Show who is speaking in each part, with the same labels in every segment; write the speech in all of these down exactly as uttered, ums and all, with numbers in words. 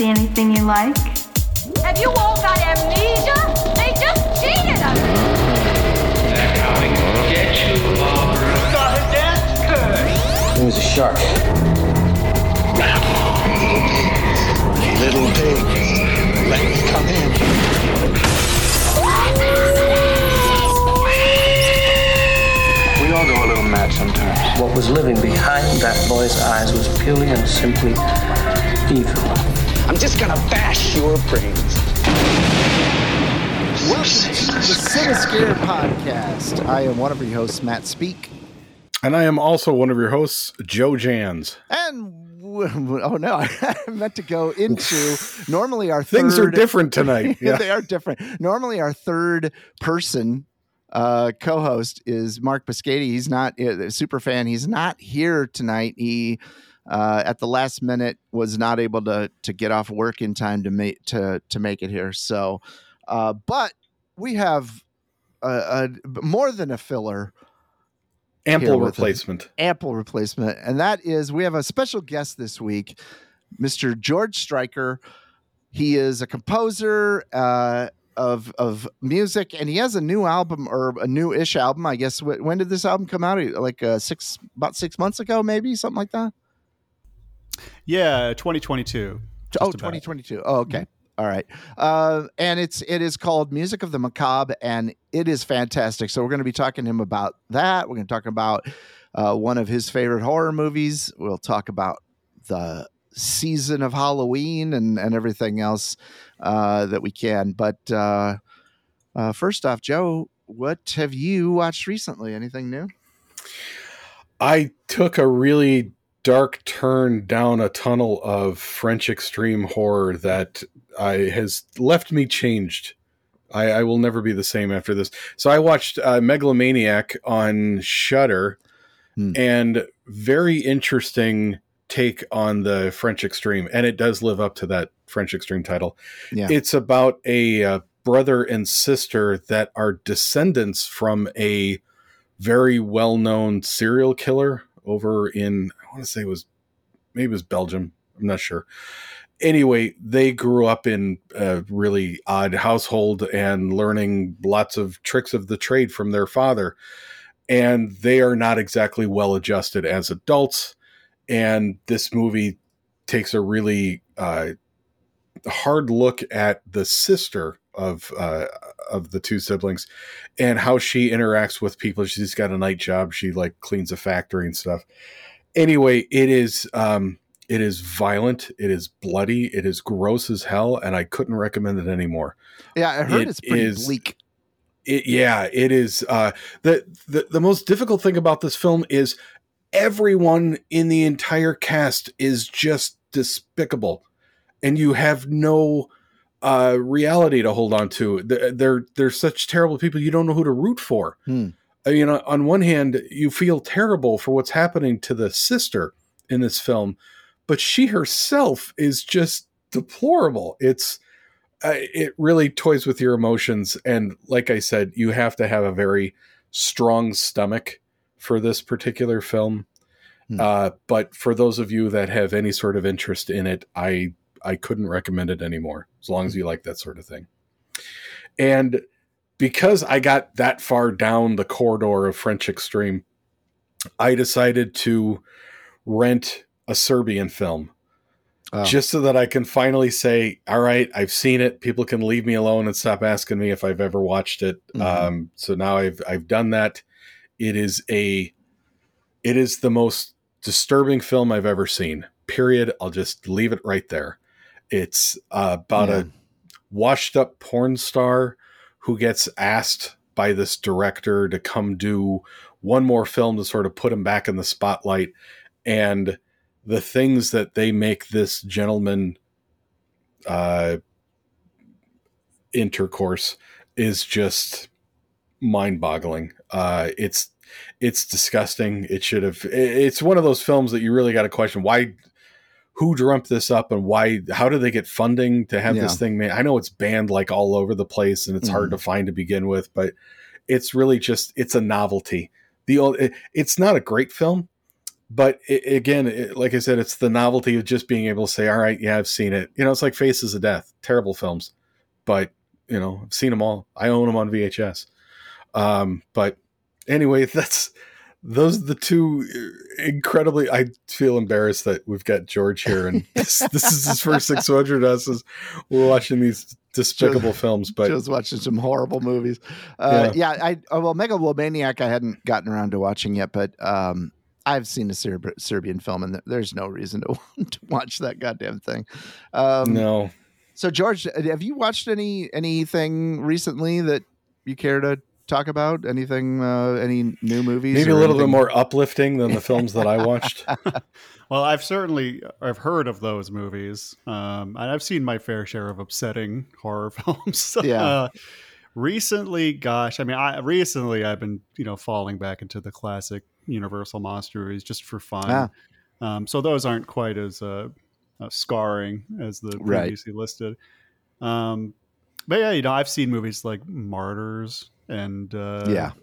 Speaker 1: See anything you like?
Speaker 2: Have you all got amnesia? They just cheated us!
Speaker 3: That's how we get you, Barbara. Got a dance curse.
Speaker 4: It was a shark.
Speaker 5: Little pig, let me come in. We all go a little mad sometimes.
Speaker 4: What was living behind that boy's eyes was purely and simply evil.
Speaker 5: I'm just gonna bash your brains.
Speaker 6: Welcome to the Cinescare Podcast. I am one of your hosts, Matt Speak.
Speaker 7: And I am also one of your hosts, Joe Jans.
Speaker 6: And oh no, I meant to go into normally our third,
Speaker 7: things are different tonight. Yeah.
Speaker 6: They are different. Normally our third person uh, co-host is Mark Biscati. He's not a super fan. He's not here tonight. He uh, at the last minute was not able to to get off work in time to make to to make it here. So, uh, but we have a, a more than a filler.
Speaker 7: Ample replacement.
Speaker 6: Ample replacement. And that is, we have a special guest this week, Mister George Stryker. He is a composer uh, of of music, and he has a new album, or a new-ish album, I guess. When did this album come out? Like uh, six, about six months ago, maybe? Something like that?
Speaker 8: Yeah, twenty twenty-two.
Speaker 6: Oh, twenty twenty-two. Oh, okay. All right. Uh, and it's, it is called Music of the Macabre, and it is fantastic. So we're going to be talking to him about that. We're going to talk about uh, one of his favorite horror movies. We'll talk about the season of Halloween and, and everything else uh, that we can. But uh, uh, first off, Joe, what have you watched recently? Anything new?
Speaker 7: I took a really dark turn down a tunnel of French extreme horror that I has left me changed. I, I will never be the same after this. So I watched uh, Megalomaniac on Shudder, hmm. and very interesting take on the French extreme, and it does live up to that French extreme title. Yeah. It's about a uh, brother and sister that are descendants from a very well-known serial killer over in, I want to say it was, maybe it was Belgium. I'm not sure. Anyway, they grew up in a really odd household and learning lots of tricks of the trade from their father. And they are not exactly well adjusted as adults. And this movie takes a really uh, hard look at the sister of uh, of the two siblings and how she interacts with people. She's got a night job. She like cleans a factory and stuff. Anyway, it is um, it is violent. It is bloody. It is gross as hell, and I couldn't recommend it anymore.
Speaker 6: Yeah, I heard
Speaker 7: it
Speaker 6: it's pretty
Speaker 7: is,
Speaker 6: bleak.
Speaker 7: It, yeah, it is. Uh, the, the the most difficult thing about this film is everyone in the entire cast is just despicable, and you have no uh, reality to hold on to. They're they're such terrible people. You don't know who to root for. Hmm. You know, on one hand, you feel terrible for what's happening to the sister in this film, but she herself is just deplorable. It's uh, it really toys with your emotions, and like I said, you have to have a very strong stomach for this particular film. Hmm. Uh, but for those of you that have any sort of interest in it, I I couldn't recommend it anymore, as long as you like that sort of thing. And because I got that far down the corridor of French extreme, I decided to rent a Serbian film oh. just so that I can finally say, all right, I've seen it. People can leave me alone and stop asking me if I've ever watched it. Mm-hmm. Um, so now I've, I've done that. It is a, it is the most disturbing film I've ever seen, period. I'll just leave it right there. It's uh, about yeah. a washed up porn star who gets asked by this director to come do one more film to sort of put him back in the spotlight. And the things that they make this gentleman uh, intercourse is just mind-boggling. Uh, it's it's disgusting. It should have. It's one of those films that you really got to question why. Who dreamt this up and why, how did they get funding to have yeah. this thing made? I know it's banned like all over the place and it's mm. hard to find to begin with, but it's really just, it's a novelty. The old, it, it's not a great film, but it, again, it, like I said, it's the novelty of just being able to say, all right, yeah, I've seen it. You know, it's like Faces of Death, terrible films, but you know, I've seen them all. I own them on V H S. Um, but anyway, that's, those are the two incredibly, I feel embarrassed that we've got George here and this, this is his first exposure to us as we're watching these despicable
Speaker 6: Just-
Speaker 7: films, but
Speaker 6: Just watching some horrible movies. Uh, yeah. I oh, well, Megalomaniac I hadn't gotten around to watching yet, but um, I've seen a Serb- Serbian film, and there's no reason to, to watch that goddamn thing. Um,
Speaker 7: no.
Speaker 6: So, George, have you watched any anything recently that you care to talk about? Anything? Uh, any new movies?
Speaker 7: Maybe a
Speaker 6: or
Speaker 7: little bit
Speaker 6: anything?
Speaker 7: more uplifting than the films that I watched.
Speaker 8: Well, I've certainly I've heard of those movies, um, and I've seen my fair share of upsetting horror films.
Speaker 6: Yeah.
Speaker 8: Uh, recently, gosh, I mean, I recently I've been you know falling back into the classic Universal monster movies just for fun.
Speaker 6: Ah.
Speaker 8: Um, so those aren't quite as uh, uh, scarring as the
Speaker 6: Right.
Speaker 8: previously listed. Um, but yeah, you know, I've seen movies like Martyrs and uh,
Speaker 6: Yeah.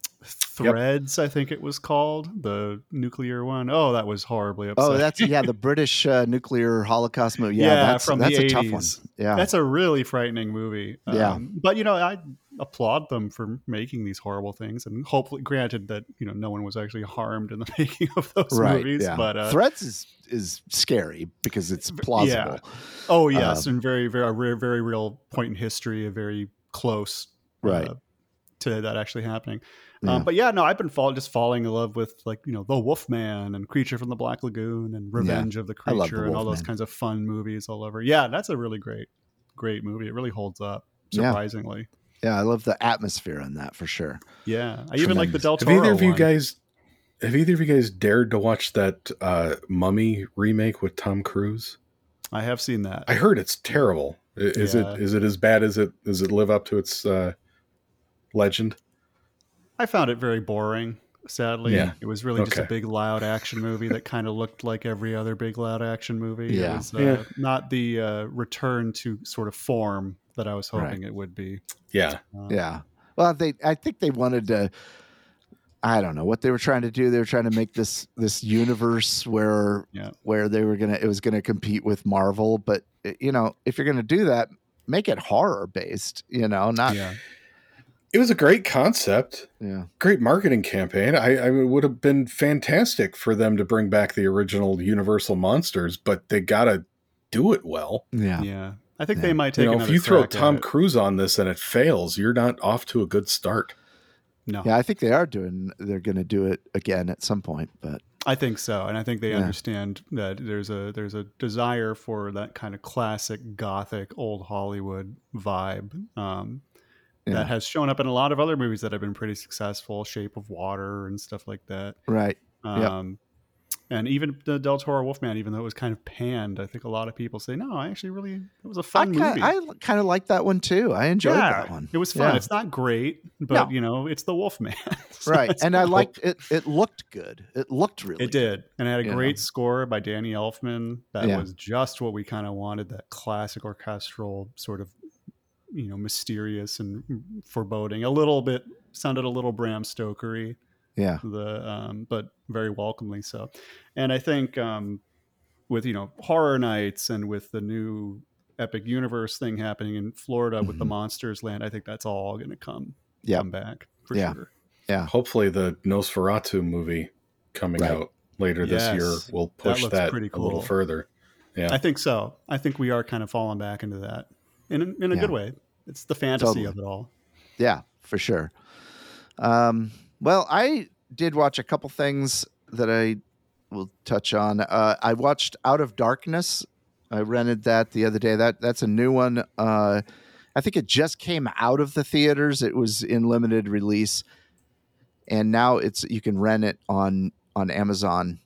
Speaker 8: Threads, I think it was called, the nuclear one. Oh, that was horribly upsetting.
Speaker 6: Oh, that's yeah, the British uh, nuclear Holocaust movie. Yeah,
Speaker 8: Yeah,
Speaker 6: that's
Speaker 8: from
Speaker 6: that's
Speaker 8: the
Speaker 6: a tough one.
Speaker 8: eighties.
Speaker 6: Yeah,
Speaker 8: That's a really frightening movie.
Speaker 6: Yeah.
Speaker 8: Um, but you know, I applaud them for making these horrible things, and hopefully, granted that you know no one was actually harmed in the making of those
Speaker 6: right.
Speaker 8: movies.
Speaker 6: Yeah.
Speaker 8: But uh,
Speaker 6: Threads is is scary because it's plausible.
Speaker 8: oh yes,
Speaker 6: Um,
Speaker 8: and very, very, a very, very real point in history, a very close,
Speaker 6: Right.
Speaker 8: uh, to that actually happening.
Speaker 6: Yeah.
Speaker 8: Um, but yeah, no, I've been fall, just falling in love with like you know the Wolfman and Creature from the Black Lagoon and Revenge of the
Speaker 6: I love The
Speaker 8: Creature and all those
Speaker 6: Wolfman.
Speaker 8: kinds of fun movies all over. Yeah, that's a really great, great movie. It really holds up
Speaker 6: Yeah.
Speaker 8: surprisingly.
Speaker 6: Yeah, I love the atmosphere in that for sure.
Speaker 8: Yeah, I even like the Del
Speaker 7: Have
Speaker 8: Toro
Speaker 7: either of you
Speaker 8: one.
Speaker 7: guys, have either of you guys dared to watch that uh, Mummy remake with Tom Cruise?
Speaker 8: I have seen that.
Speaker 7: I heard it's terrible. I- Is
Speaker 8: Yeah.
Speaker 7: it is it as bad as it does it live up to its uh, legend?
Speaker 8: I found it very boring. Sadly,
Speaker 7: Yeah.
Speaker 8: it was really just a
Speaker 7: Okay.
Speaker 8: big loud action movie that kind of looked like every other big loud action movie.
Speaker 6: Yeah.
Speaker 8: It was uh,
Speaker 7: Yeah.
Speaker 8: not the uh, return to sort of form that I was
Speaker 6: Right.
Speaker 8: hoping it would be.
Speaker 7: Yeah,
Speaker 8: Uh,
Speaker 6: Yeah. Well, they I think they wanted to I don't know what they were trying to do. They were trying to make this this universe where
Speaker 8: Yeah.
Speaker 6: where they were gonna it was gonna compete with Marvel. But you know, if you're gonna do that, make it horror based. You know, not yeah.
Speaker 8: yeah.
Speaker 7: it was a great concept,
Speaker 6: yeah.
Speaker 7: great marketing campaign. I, I it would have been fantastic for them to bring back the original Universal monsters, but they gotta do it well.
Speaker 6: Yeah.
Speaker 8: Yeah. I think
Speaker 6: Yeah.
Speaker 8: they might take
Speaker 7: You know, if
Speaker 8: another
Speaker 7: you throw
Speaker 8: crack at
Speaker 7: Tom
Speaker 8: it.
Speaker 7: Cruise on this and it fails, you're not off to a good start.
Speaker 8: No,
Speaker 6: Yeah, I think they are doing. They're going to do it again at some point, but
Speaker 8: I think so, and I think they
Speaker 6: Yeah.
Speaker 8: understand that there's a there's a desire for that kind of classic gothic old Hollywood vibe um,
Speaker 6: Yeah.
Speaker 8: that has shown up in a lot of other movies that have been pretty successful, Shape of Water and stuff like that.
Speaker 6: right. Yep.
Speaker 8: Um, And even the Del Toro Wolfman, even though it was kind of panned, I think a lot of people say, no, I actually really, it was a
Speaker 6: I
Speaker 8: fun
Speaker 6: kind
Speaker 8: movie.
Speaker 6: I kind of like that one too. I enjoyed
Speaker 8: yeah,
Speaker 6: that one.
Speaker 8: It was fun.
Speaker 6: Yeah.
Speaker 8: It's not great, but
Speaker 6: No.
Speaker 8: you know, it's the Wolfman. So
Speaker 6: Right,
Speaker 8: it's
Speaker 6: and I
Speaker 8: cool.
Speaker 6: liked it. It looked good. It looked really.
Speaker 8: It did, and it had a
Speaker 6: You
Speaker 8: great
Speaker 6: know.
Speaker 8: score by Danny Elfman. That
Speaker 6: Yeah.
Speaker 8: was just what we kind of wanted. That classic orchestral sort of, you know, mysterious and foreboding. A little bit sounded a little Bram Stokery.
Speaker 6: Yeah.
Speaker 8: The um, but very welcomely so. And I think um, with you know Horror Nights and with the new Epic Universe thing happening in Florida with the
Speaker 6: Mhm.
Speaker 8: Monsters Land, I think that's all going to come
Speaker 6: Yep.
Speaker 8: come back for
Speaker 6: Yeah.
Speaker 8: sure.
Speaker 7: Hopefully, the Nosferatu movie coming
Speaker 6: Right.
Speaker 7: out later this
Speaker 8: Yes.
Speaker 7: year will
Speaker 8: That
Speaker 7: push
Speaker 8: looks
Speaker 7: that,
Speaker 8: pretty
Speaker 7: a little
Speaker 8: cool.
Speaker 7: further. Yeah,
Speaker 8: I think so. I think we are kind of falling back into that in a, in a
Speaker 6: Yeah.
Speaker 8: good way. It's the fantasy
Speaker 6: Totally.
Speaker 8: of it all.
Speaker 6: Yeah, for sure. Um, well, I did watch a couple things that I will touch on. Uh, I watched Out of Darkness. I rented that the other day. That that's a new one. Uh, I think it just came out of the theaters. It was in limited release, and now it's you can rent it on on Amazon.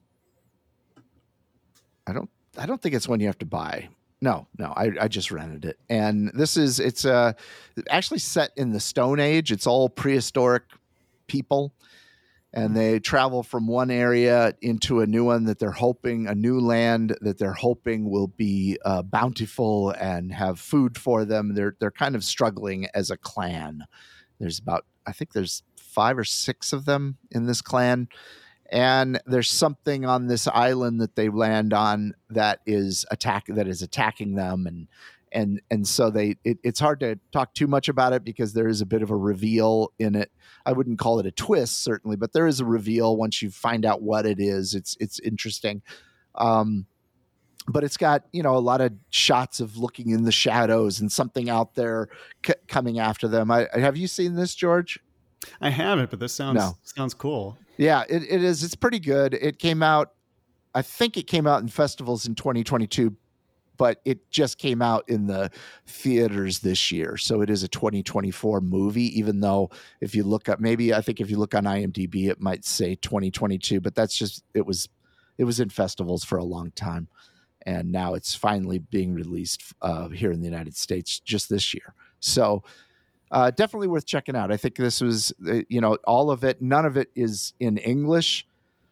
Speaker 6: I don't I don't think it's one you have to buy. No, no, I, I just rented it. And this is, it's uh, actually set in the Stone Age. It's all prehistoric people. And they travel from one area into a new one that they're hoping, a new land that they're hoping will be uh, bountiful and have food for them. They're, they're kind of struggling as a clan. There's about, I think there's five or six of them in this clan. and there's something on this island that they land on that is attack that is attacking them, and and and so they it, it's hard to talk too much about it because there is a bit of a reveal in it. I wouldn't call it a twist certainly, but there is a reveal once you find out what it is. It's it's interesting. Um, but it's got, you know, a lot of shots of looking in the shadows and something out there c- coming after them. I, have you seen this, George?
Speaker 8: I haven't, but this sounds
Speaker 6: No.
Speaker 8: sounds cool.
Speaker 6: Yeah, it, it is. It's pretty good. It came out, I think it came out in festivals in twenty twenty-two, but it just came out in the theaters this year. So it is a twenty twenty-four movie, even though if you look up, maybe I think if you look on IMDb, it might say twenty twenty-two, but that's just, it was, it was in festivals for a long time. And now it's finally being released uh, here in the United States just this year. So uh, definitely worth checking out. I think this was, uh, you know, all of it, none of it is in English.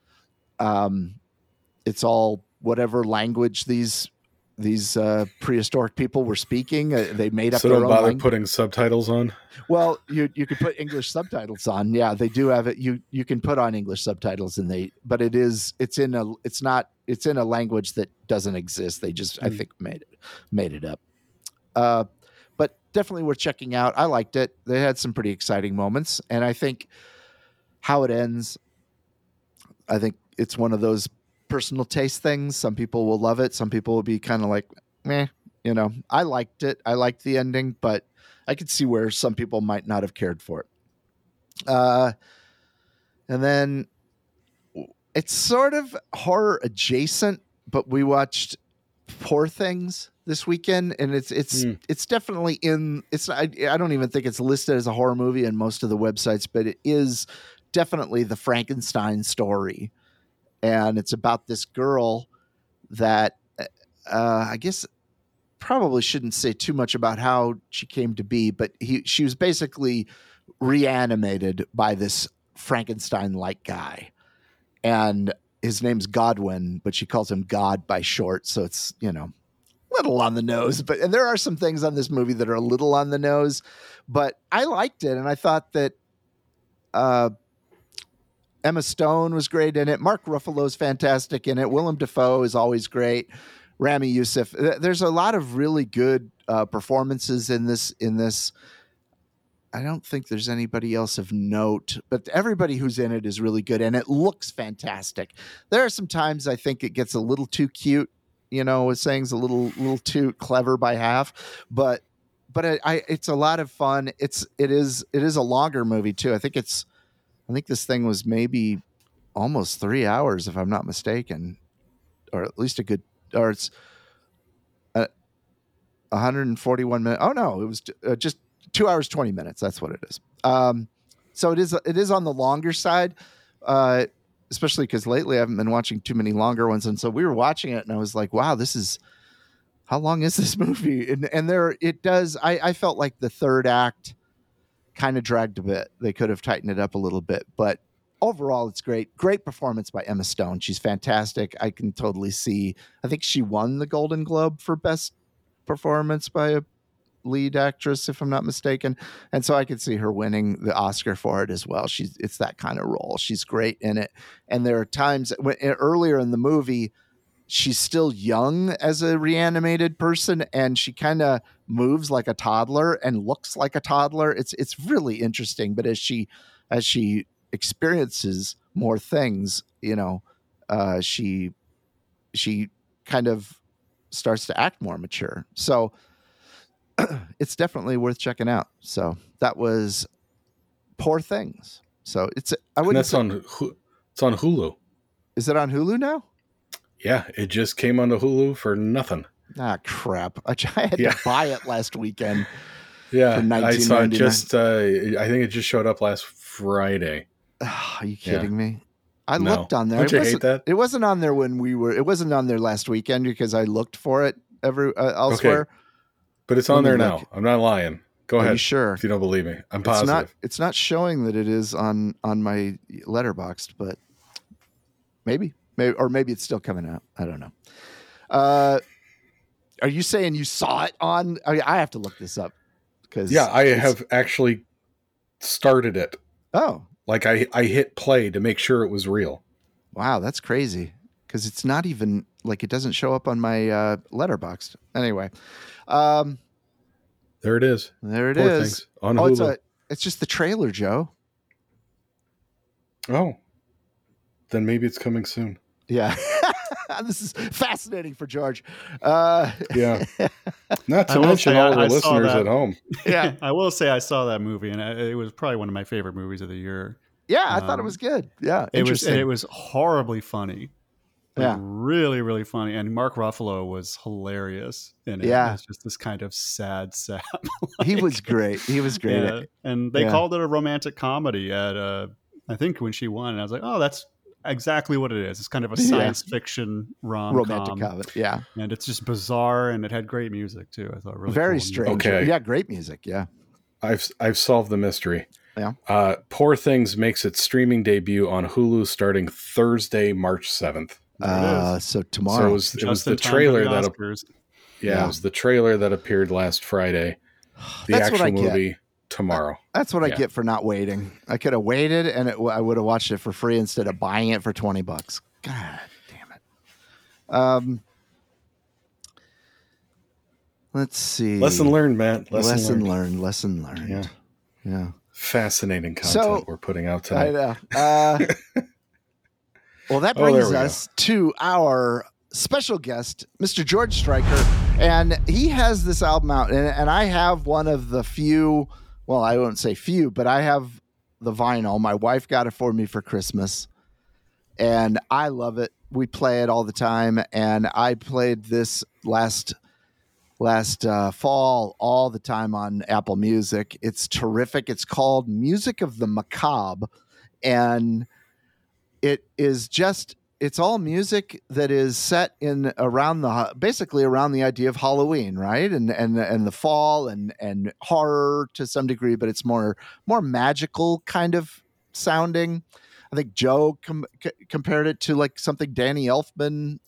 Speaker 6: Um, it's all whatever language these these uh, prehistoric people were speaking. Uh, they made up
Speaker 7: So
Speaker 6: their
Speaker 7: don't
Speaker 6: own
Speaker 7: bother
Speaker 6: language.
Speaker 7: putting subtitles on.
Speaker 6: Well, you you could put English subtitles on. Yeah, they do have it. You you can put on English subtitles, and they but it is it's in a it's not it's in a language that doesn't exist. They just mm. I think made it made it up. Uh, but definitely worth checking out. I liked it. They had some pretty exciting moments, and I think how it ends. I think it's one of those personal taste things. Some people will love it. Some people will be kind of like, meh. You know, I liked it. I liked the ending, but I could see where some people might not have cared for it. Uh, and then it's sort of horror adjacent, but we watched Poor Things this weekend, and it's it's mm. it's definitely in. It's I, I don't even think it's listed as a horror movie in most of the websites, but it is definitely the Frankenstein story, and it's about this girl that uh, I guess. Probably shouldn't say too much about how she came to be, but he, she was basically reanimated by this Frankenstein-like guy, and his name's Godwin, but she calls him God by short. So it's, you know, a little on the nose, but, and there are some things on this movie that are a little on the nose, but I liked it. And I thought that, uh, Emma Stone was great in it. Mark Ruffalo's fantastic in it. Willem Dafoe is always great. Rami Youssef. There's a lot of really good uh, performances in this. In this, I don't think there's anybody else of note, but everybody who's in it is really good, and it looks fantastic. There are some times I think it gets a little too cute. You know, saying's a little little too clever by half, but but I, I it's a lot of fun. It's it is it is a longer movie too. I think it's I think this thing was maybe almost three hours if I'm not mistaken, or at least a good. Or it's uh, one hundred forty-one minutes. Oh no, it was uh, just two hours, twenty minutes. That's what it is. Um, so it is, it is on the longer side, uh, especially because lately I haven't been watching too many longer ones. And so we were watching it and I was like, wow, this is, how long is this movie? And, and there, it does, I, I felt like the third act kind of dragged a bit. They could have tightened it up a little bit, but overall, it's great. Great performance by Emma Stone. She's fantastic. I can totally see. I think she won the Golden Globe for best performance by a lead actress, if I'm not mistaken. And so I could see her winning the Oscar for it as well. She's it's that kind of role. She's great in it. And there are times when earlier in the movie, she's still young as a reanimated person, and she kind of moves like a toddler and looks like a toddler. It's it's really interesting. But as she as she experiences more things, you know, uh, she she kind of starts to act more mature. So it's definitely worth checking out. So that was Poor Things. So it's I wouldn't.
Speaker 7: That's
Speaker 6: say,
Speaker 7: on it's on Hulu.
Speaker 6: Is it on Hulu now?
Speaker 7: Yeah, it just came onto Hulu for nothing.
Speaker 6: Ah, crap! I, I had
Speaker 7: yeah.
Speaker 6: to buy it last weekend.
Speaker 7: Yeah, I saw it just. Uh, I think it just showed up last Friday.
Speaker 6: Oh, are you kidding yeah. me? I
Speaker 7: no.
Speaker 6: looked on there.
Speaker 7: Don't
Speaker 6: it
Speaker 7: you hate that?
Speaker 6: It wasn't on there when we were. It wasn't on there last weekend because I looked for it every uh, elsewhere.
Speaker 7: Okay. But it's on there now. I'm not lying. Go
Speaker 6: Are
Speaker 7: ahead.
Speaker 6: You sure?
Speaker 7: If you don't believe me, I'm
Speaker 6: it's
Speaker 7: positive.
Speaker 6: Not, it's not showing that it is on on my Letterboxd, but maybe, maybe, or maybe it's still coming out. I don't know. Uh, are you saying you saw it on? I, mean, I have to look this up because
Speaker 7: yeah, I have actually started it.
Speaker 6: Oh.
Speaker 7: Like I, I hit play to make sure it was real.
Speaker 6: Wow, that's crazy. Because it's not even like it doesn't show up on my uh, Letterboxd. Anyway, um,
Speaker 7: There it is.
Speaker 6: there it
Speaker 7: Poor
Speaker 6: is.
Speaker 7: Things on
Speaker 6: oh, it's
Speaker 7: Hulu.
Speaker 6: a, it's just the trailer, Joe.
Speaker 7: Oh, then maybe it's coming soon.
Speaker 6: Yeah, this is fascinating for George. Uh,
Speaker 7: Yeah. Not
Speaker 8: I
Speaker 7: to
Speaker 8: will
Speaker 7: mention
Speaker 8: say
Speaker 7: all
Speaker 8: I-
Speaker 7: the
Speaker 8: I saw
Speaker 7: listeners
Speaker 8: that.
Speaker 7: at home.
Speaker 6: yeah,
Speaker 8: I will say I saw that movie, and I, it was probably one of my favorite movies of the year.
Speaker 6: yeah, I thought it
Speaker 8: Um,
Speaker 6: was good. Yeah,
Speaker 8: It was
Speaker 6: interesting.
Speaker 8: and it was horribly funny. Like,
Speaker 6: Yeah.
Speaker 8: really, really funny. And Mark Ruffalo was hilarious in it.
Speaker 6: Yeah.
Speaker 8: It's just this kind of sad sap.
Speaker 6: he was great. He was great.
Speaker 8: Yeah. And they
Speaker 6: Yeah.
Speaker 8: called it a romantic comedy at uh I think when she won. And I was like, oh, that's exactly what it is. It's kind of a
Speaker 6: Yeah.
Speaker 8: science fiction rom
Speaker 6: Romantic comedy. Yeah,
Speaker 8: and it's just bizarre, and it had great music too. I thought really
Speaker 6: very
Speaker 8: cool.
Speaker 6: strange.
Speaker 7: Okay.
Speaker 6: Yeah, great music. Yeah.
Speaker 7: I've I've solved the mystery.
Speaker 6: Yeah.
Speaker 7: Uh, Poor Things makes its streaming debut on Hulu starting Thursday, March seventh.
Speaker 8: There it
Speaker 6: Uh,
Speaker 8: is.
Speaker 6: so
Speaker 7: So
Speaker 6: tomorrow.
Speaker 7: it was, it was
Speaker 8: Just in
Speaker 7: the
Speaker 8: time for
Speaker 7: trailer
Speaker 8: the
Speaker 7: that ap-
Speaker 8: Oscars.
Speaker 7: yeah,
Speaker 6: Yeah.
Speaker 7: it was the trailer that appeared last Friday. The
Speaker 6: That's what I
Speaker 7: actual
Speaker 6: get.
Speaker 7: movie tomorrow.
Speaker 6: That's what I
Speaker 7: Yeah.
Speaker 6: get for not waiting. I could have waited, and it, I would have watched it for free instead of buying it for twenty bucks. God damn it. Um, let's see.
Speaker 7: Lesson learned, Matt. Lesson,
Speaker 6: Lesson
Speaker 7: learned.
Speaker 6: learned. Lesson learned.
Speaker 7: Yeah.
Speaker 6: Yeah.
Speaker 7: Fascinating content
Speaker 6: So-
Speaker 7: we're putting out
Speaker 6: I
Speaker 7: tonight.
Speaker 6: know. Uh, well, that
Speaker 7: Oh, there
Speaker 6: brings
Speaker 7: we go.
Speaker 6: us to our special guest, Mister George Stryker. And he has this album out, and, and I have one of the few, well, I won't say few, but I have the vinyl. My wife got it for me for Christmas, and I love it. We play it all the time, and I played this last last uh, fall all the time on Apple Music. It's terrific. It's called Music of the Macabre, and it is just it's all music that is set in around the basically around the idea of Halloween, right? And and and the fall and and horror to some degree, but it's more more magical kind of sounding. I think Joe com- c- compared it to like something Danny Elfman.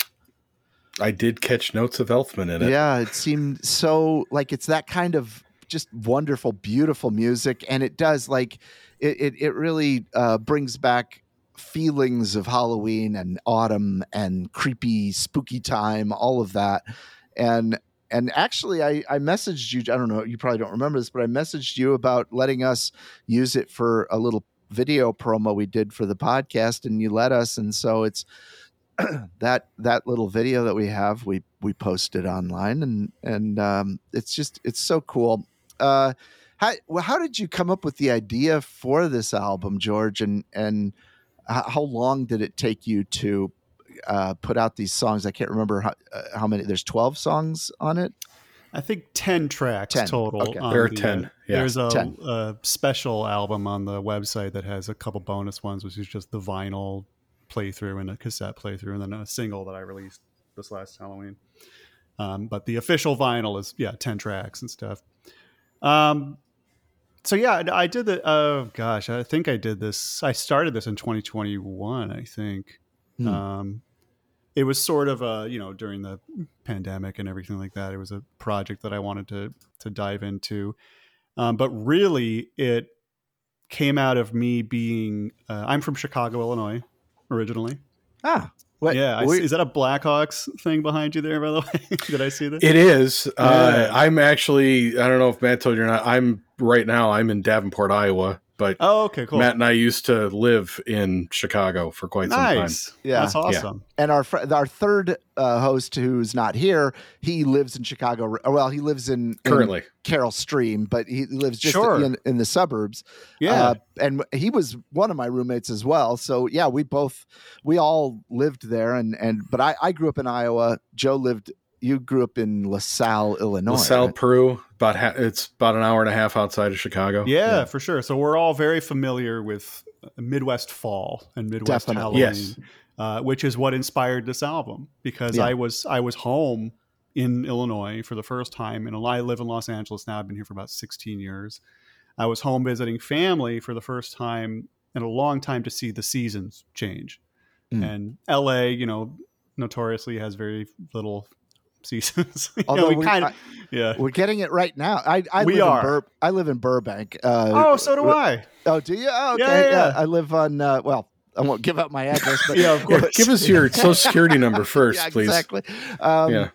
Speaker 7: I did catch notes of Elfman in it.
Speaker 6: Yeah, it seemed so like it's that kind of just wonderful, beautiful music, and it does like it. It, it really uh, brings back feelings of Halloween and autumn and creepy, spooky time, all of that, and and actually, I I messaged you. I don't know, you probably don't remember this, but I messaged you about letting us use it for a little video promo we did for the podcast, and you let us, and so it's. that that little video that we have we we posted online, and and um it's just it's so cool. uh how well, how did you come up with the idea for this album, George, and and h- how long did it take you to uh put out these songs? I can't remember how, uh, how many. There's twelve songs on it.
Speaker 8: I think ten tracks
Speaker 6: ten.
Speaker 8: total.
Speaker 6: Okay.
Speaker 8: on
Speaker 7: There are
Speaker 8: the,
Speaker 7: ten,
Speaker 8: uh,
Speaker 7: yeah.
Speaker 8: There's a,
Speaker 6: ten.
Speaker 8: a special album on the website that has a couple bonus ones, which is just the vinyl playthrough and a cassette playthrough, and then a single that I released this last Halloween. Um, but the official vinyl is yeah, ten tracks and stuff. Um, so yeah, I did the. Oh gosh, I think I did this. I started this in twenty twenty-one. I think.
Speaker 6: Hmm.
Speaker 8: Um, it was sort of a, you know, during the pandemic and everything like that. It was a project that I wanted to to dive into, um, but really it came out of me being. Uh, I'm from Chicago, Illinois, originally.
Speaker 6: Ah, what?
Speaker 8: Yeah, I
Speaker 6: we-
Speaker 8: see, is that a Blackhawks thing behind you there? By the way, did I see that?
Speaker 7: It is. Uh,
Speaker 8: Yeah.
Speaker 7: I'm actually, I don't know if Matt told you or not, I'm right now, I'm in Davenport, Iowa, but
Speaker 8: Oh, okay, cool.
Speaker 7: Matt and I used to live in Chicago for quite some time.
Speaker 8: Nice.
Speaker 6: Yeah.
Speaker 8: That's awesome.
Speaker 6: And our fr- our third uh, host, who's not here, he lives in Chicago. Well, he lives in, in
Speaker 7: Currently.
Speaker 6: Carroll Stream, but he lives just
Speaker 8: Sure.
Speaker 6: in, in the suburbs.
Speaker 8: Yeah.
Speaker 6: Uh, and he was one of my roommates as well. So yeah, we both we all lived there. And and but I, I grew up in Iowa. Joe lived. You grew up in LaSalle, Illinois.
Speaker 7: LaSalle,
Speaker 6: right?
Speaker 7: Peru, about ha- it's about an hour and a half outside of Chicago.
Speaker 8: yeah, for sure. So we're all very familiar with Midwest fall and Midwest
Speaker 6: Definitely.
Speaker 8: Halloween,
Speaker 7: Yes.
Speaker 8: uh, which is what inspired this album. Because
Speaker 6: Yeah.
Speaker 8: I was I was home in Illinois for the first time, and I live in Los Angeles now. I've been here for about sixteen years. I was home visiting family for the first time in a long time to see the seasons change.
Speaker 6: Mm.
Speaker 8: And L A, you know, notoriously has very little seasons. You know,
Speaker 6: Although
Speaker 8: we
Speaker 6: we-
Speaker 8: kind
Speaker 6: I-
Speaker 8: of, yeah.
Speaker 6: We're getting it right now. I, I
Speaker 8: We
Speaker 6: live
Speaker 8: are.
Speaker 6: In Bur- I live in Burbank. Uh,
Speaker 8: Oh, so do I.
Speaker 6: Oh, do you? Oh, okay.
Speaker 8: Yeah, yeah, yeah.
Speaker 6: I live on, uh, well, I won't give out my address, but
Speaker 8: Yeah, of course.
Speaker 7: Yeah, give us your social security number first,
Speaker 6: yeah,
Speaker 7: please.
Speaker 6: exactly. Um,
Speaker 7: Yeah.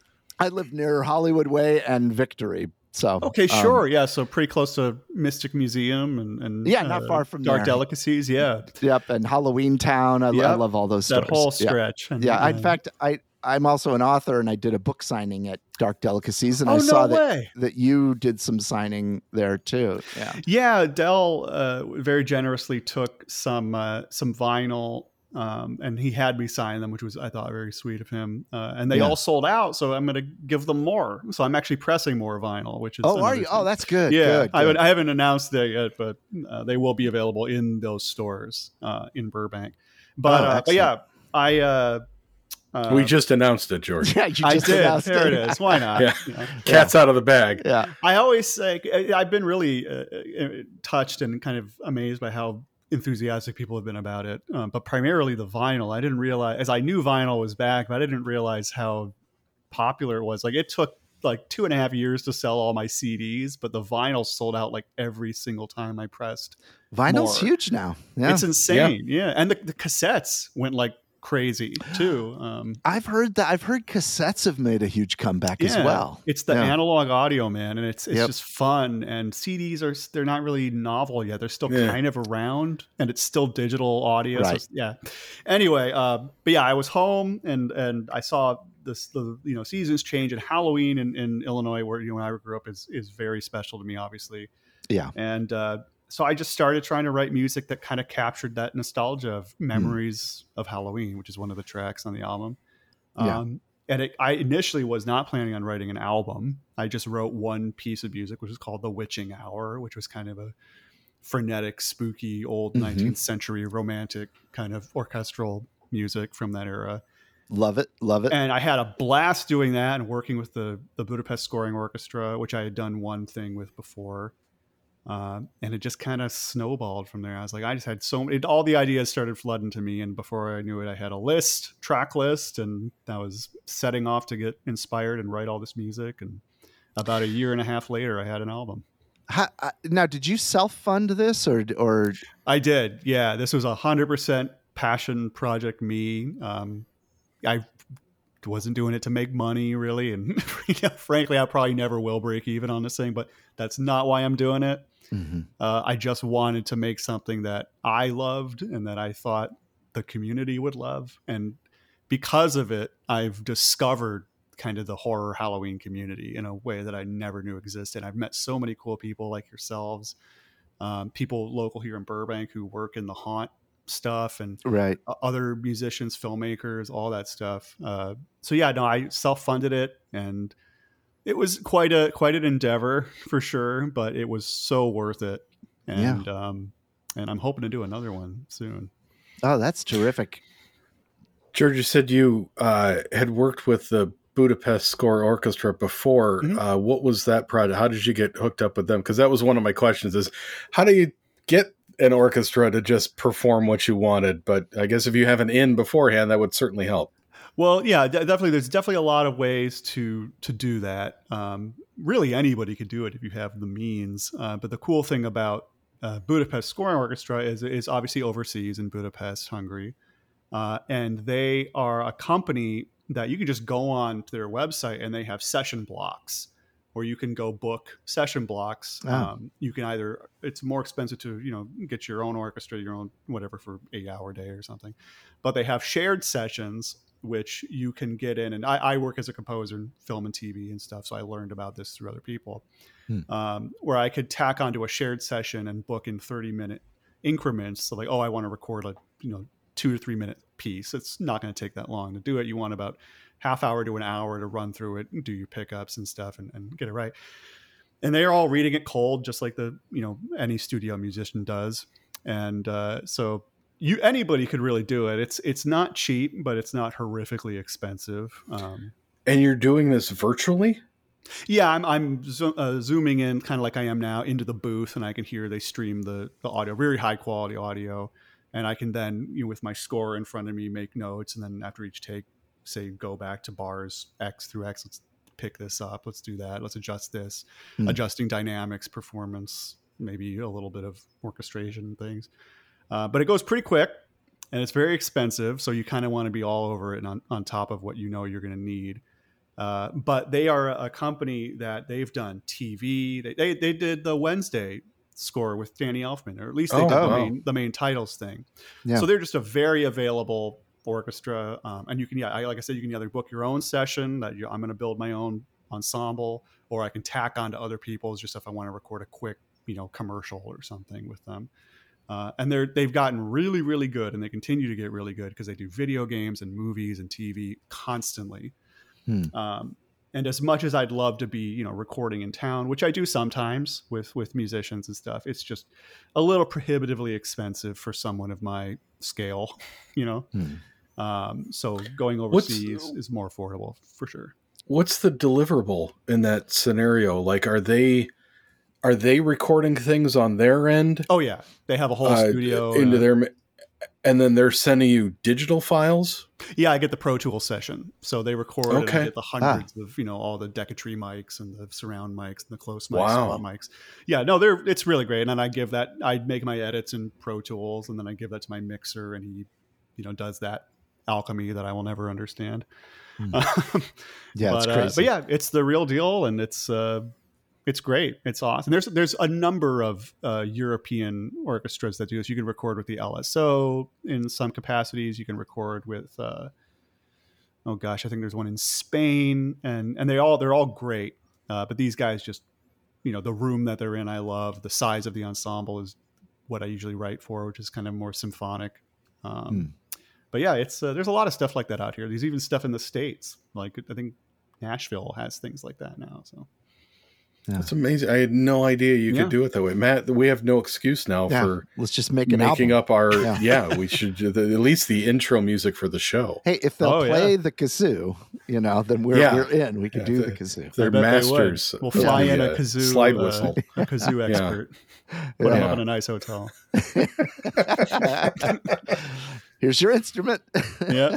Speaker 6: I live near Hollywood Way and Victory. So
Speaker 8: Okay,
Speaker 6: um,
Speaker 8: sure. Yeah, so pretty close to Mystic Museum and, and
Speaker 6: Yeah, not far from
Speaker 8: Dark
Speaker 6: there.
Speaker 8: Delicacies. Yeah,
Speaker 6: Yep, and Halloween Town. I, I
Speaker 8: Yep.
Speaker 6: love all those
Speaker 8: that
Speaker 6: stores.
Speaker 8: whole
Speaker 6: Yeah.
Speaker 8: stretch. And,
Speaker 6: Yeah, I-
Speaker 8: uh,
Speaker 6: in fact, I I'm also an author, and I did a book signing at Dark Delicacies, and
Speaker 8: oh
Speaker 6: I saw
Speaker 8: no
Speaker 6: that
Speaker 8: way.
Speaker 6: that you did some signing there too. Yeah,
Speaker 8: Yeah, Dell uh, very generously took some uh, some vinyl, um, and he had me sign them, which was I thought very sweet of him. Uh, and they
Speaker 6: Yeah.
Speaker 8: all sold out, so I'm going to give them more. So I'm actually pressing more vinyl, which is
Speaker 6: Oh, are
Speaker 8: another
Speaker 6: you?
Speaker 8: thing.
Speaker 6: Oh, that's good.
Speaker 8: Yeah,
Speaker 6: good,
Speaker 8: I,
Speaker 6: good.
Speaker 8: would, I haven't announced that yet, but uh, they will be available in those stores uh, in Burbank. But
Speaker 6: Oh,
Speaker 8: uh, but yeah, I uh, uh,
Speaker 7: We just announced it, George.
Speaker 6: yeah, you
Speaker 8: I
Speaker 6: just
Speaker 8: did.
Speaker 6: announced
Speaker 8: There it is. Why not?
Speaker 7: Yeah.
Speaker 8: You know?
Speaker 7: Cat's out of the bag.
Speaker 6: Yeah,
Speaker 8: I always say I- I've been really uh, uh, touched and kind of amazed by how enthusiastic people have been about it. Um, but primarily the vinyl. I didn't realize, as I knew vinyl was back, but I didn't realize how popular it was. Like it took like two and a half years to sell all my C Ds, but the vinyl sold out like every single time I pressed.
Speaker 6: vinyl's
Speaker 8: More.
Speaker 6: huge now. Yeah,
Speaker 8: It's insane. Yeah, and the, the cassettes went like crazy too. Um,
Speaker 6: I've heard that. I've heard cassettes have made a huge comeback as
Speaker 8: Yeah,
Speaker 6: well.
Speaker 8: It's the
Speaker 6: Yeah.
Speaker 8: analog audio, man, and it's it's
Speaker 6: Yep.
Speaker 8: just fun. And C Ds are they're not really novel yet; they're still
Speaker 7: Yeah.
Speaker 8: kind of around, and it's still digital audio. So
Speaker 6: Right.
Speaker 8: it's- yeah. Anyway, uh, but yeah, I was home and and I saw this the you know seasons change, and Halloween in, in Illinois, where you know I grew up, is is very special to me, obviously.
Speaker 6: Yeah.
Speaker 8: And uh, so I just started trying to write music that kind of captured that nostalgia of memories of Halloween, which is one of the tracks on the album.
Speaker 6: Yeah.
Speaker 8: Um, and it, I initially was not planning on writing an album. I just wrote one piece of music, which was called The Witching Hour, which was kind of a frenetic, spooky, old
Speaker 6: Mhm.
Speaker 8: nineteenth century romantic kind of orchestral music from that era.
Speaker 6: Love it. Love it.
Speaker 8: And I had a blast doing that and working with the, the Budapest Scoring Orchestra, which I had done one thing with before. Um, and it just kind of snowballed from there. I was like, I just had so many, all the ideas started flooding to me. And before I knew it, I had a list, track list, and I was setting off to get inspired and write all this music. And about a year and a half later, I had an album.
Speaker 6: How, uh, now, did you self-fund this, or or
Speaker 8: I did. Yeah. This was a hundred percent passion project. Me. Um, I wasn't doing it to make money really. And you know, frankly, I probably never will break even on this thing, but that's not why I'm doing it.
Speaker 6: Mhm.
Speaker 8: Uh, I just wanted to make something that I loved and that I thought the community would love. And because of it, I've discovered kind of the horror Halloween community in a way that I never knew existed. I've met so many cool people like yourselves, um, people local here in Burbank who work in the haunt stuff, and
Speaker 6: right?
Speaker 8: uh, other musicians, filmmakers, all that stuff. Uh, so yeah, no, I self-funded it, and it was quite a quite an endeavor for sure, but it was so worth it. And um, and I'm hoping to do another one soon.
Speaker 6: Oh, that's terrific.
Speaker 7: George, you said you uh, had worked with the Budapest Score Orchestra before.
Speaker 8: Mhm.
Speaker 7: Uh, what was that project? How did you get hooked up with them? Because that was one of my questions: is how do you get an orchestra to just perform what you wanted? But I guess if you have an in beforehand, that would certainly help.
Speaker 8: Well, yeah, de- definitely. There's definitely a lot of ways to to do that. Um, really, anybody could do it if you have the means. Uh, but the cool thing about uh, Budapest Scoring Orchestra is is obviously overseas in Budapest, Hungary, uh, and they are a company that you can just go on to their website and they have session blocks, or you can go book session blocks.
Speaker 6: Oh.
Speaker 8: Um, you can either, it's more expensive to, you know, get your own orchestra, your own whatever for eight hour day or something, but they have shared sessions which you can get in. And I, I work as a composer in film and T V and stuff, so I learned about this through other people,
Speaker 6: Hmm.
Speaker 8: um, where I could tack onto a shared session and book in thirty minute increments. So like, oh, I want to record a, you know, two to three minute piece. It's not going to take that long to do it. You want about half hour to an hour to run through it and do your pickups and stuff and, and get it right. And they're all reading it cold, just like the, you know, any studio musician does. And uh, so you, anybody could really do it. It's, it's not cheap, but it's not horrifically expensive. Um,
Speaker 7: And you're doing this virtually?
Speaker 8: yeah, I'm, I'm zo- uh, zooming in kind of like I am now into the booth, and I can hear they stream the, the audio, very high quality audio. And I can then, you know, with my score in front of me, make notes. And then after each take, say, go back to bars X through X. Let's pick this up. Let's do that. Let's adjust this.
Speaker 6: Hmm.
Speaker 8: Adjusting dynamics, performance, maybe a little bit of orchestration and things. Uh, but it goes pretty quick. and it's very expensive. So you kind of want to be all over it and on, on top of what you know you're going to need. Uh, but they are a company that they've done T V. They, they, they did the Wednesday score with Danny Elfman, or at least they
Speaker 7: Oh,
Speaker 8: did the,
Speaker 7: wow.
Speaker 8: main, the main titles thing.
Speaker 6: Yeah.
Speaker 8: So they're just a very available orchestra. Um, and you can, yeah, I, like I said, you can either book your own session that you, I'm going to build my own ensemble, or I can tack on to other people's just if I want to record a quick, you know, commercial or something with them. Uh, and they're, they've gotten really, really good, and they continue to get really good because they do video games and movies and T V constantly. Hmm. Um, and as much as I'd love to be, you know, recording in town, which I do sometimes with, with musicians and stuff, it's just a little prohibitively expensive for someone of my scale, you know? Hmm. Um, so going overseas What's, is more affordable for sure.
Speaker 7: What's the deliverable in that scenario? Like, are they, are they recording things on their end?
Speaker 8: Oh yeah. They have a whole
Speaker 7: uh,
Speaker 8: studio
Speaker 7: into
Speaker 8: uh,
Speaker 7: their, and then they're sending you digital files.
Speaker 8: Yeah, I get the Pro Tools session. So they record
Speaker 7: okay.
Speaker 8: and I get the hundreds ah. of, you know, all the Decatree mics and the surround mics and the close mics,
Speaker 7: wow.
Speaker 8: spot mics. Yeah, no, they're it's really great. And then I give that, I make my edits in Pro Tools, and then I give that to my mixer, and he, you know, does that alchemy that I will never understand.
Speaker 6: Hmm.
Speaker 8: Um,
Speaker 6: yeah,
Speaker 8: but,
Speaker 6: it's crazy.
Speaker 8: Uh, but yeah, it's the real deal, and it's uh, it's great. It's awesome. There's there's a number of uh, European orchestras that do this. You can record with the L S O in some capacities. You can record with uh, oh gosh, I think there's one in Spain, and and they all they're all great. Uh, but these guys just, you know, the room that they're in, I love. The size of the ensemble is what I usually write for, which is kind of more symphonic. Um, hmm. But yeah, it's uh, there's a lot of stuff like that out here. There's even stuff in the States. Like I think Nashville has things like that now. So.
Speaker 7: Yeah. That's amazing. I had no idea you
Speaker 8: yeah.
Speaker 7: could do it that way, Matt. We have no excuse now yeah. for
Speaker 6: let's just make an
Speaker 7: making
Speaker 6: album.
Speaker 7: up our
Speaker 6: yeah.
Speaker 7: yeah we should do the, at least the intro music for the show.
Speaker 6: Hey, if they'll
Speaker 8: oh,
Speaker 6: play
Speaker 8: yeah.
Speaker 6: the kazoo, you know, then we're
Speaker 7: yeah.
Speaker 6: we're in. We can
Speaker 7: yeah,
Speaker 6: do
Speaker 7: the,
Speaker 6: the kazoo.
Speaker 7: They're masters.
Speaker 8: They we'll fly
Speaker 7: yeah.
Speaker 8: in a kazoo
Speaker 7: slide
Speaker 8: uh,
Speaker 7: whistle,
Speaker 8: a kazoo expert.
Speaker 6: Yeah.
Speaker 8: Put
Speaker 6: yeah.
Speaker 8: them up in a nice hotel.
Speaker 6: Here's your instrument.
Speaker 8: Yeah.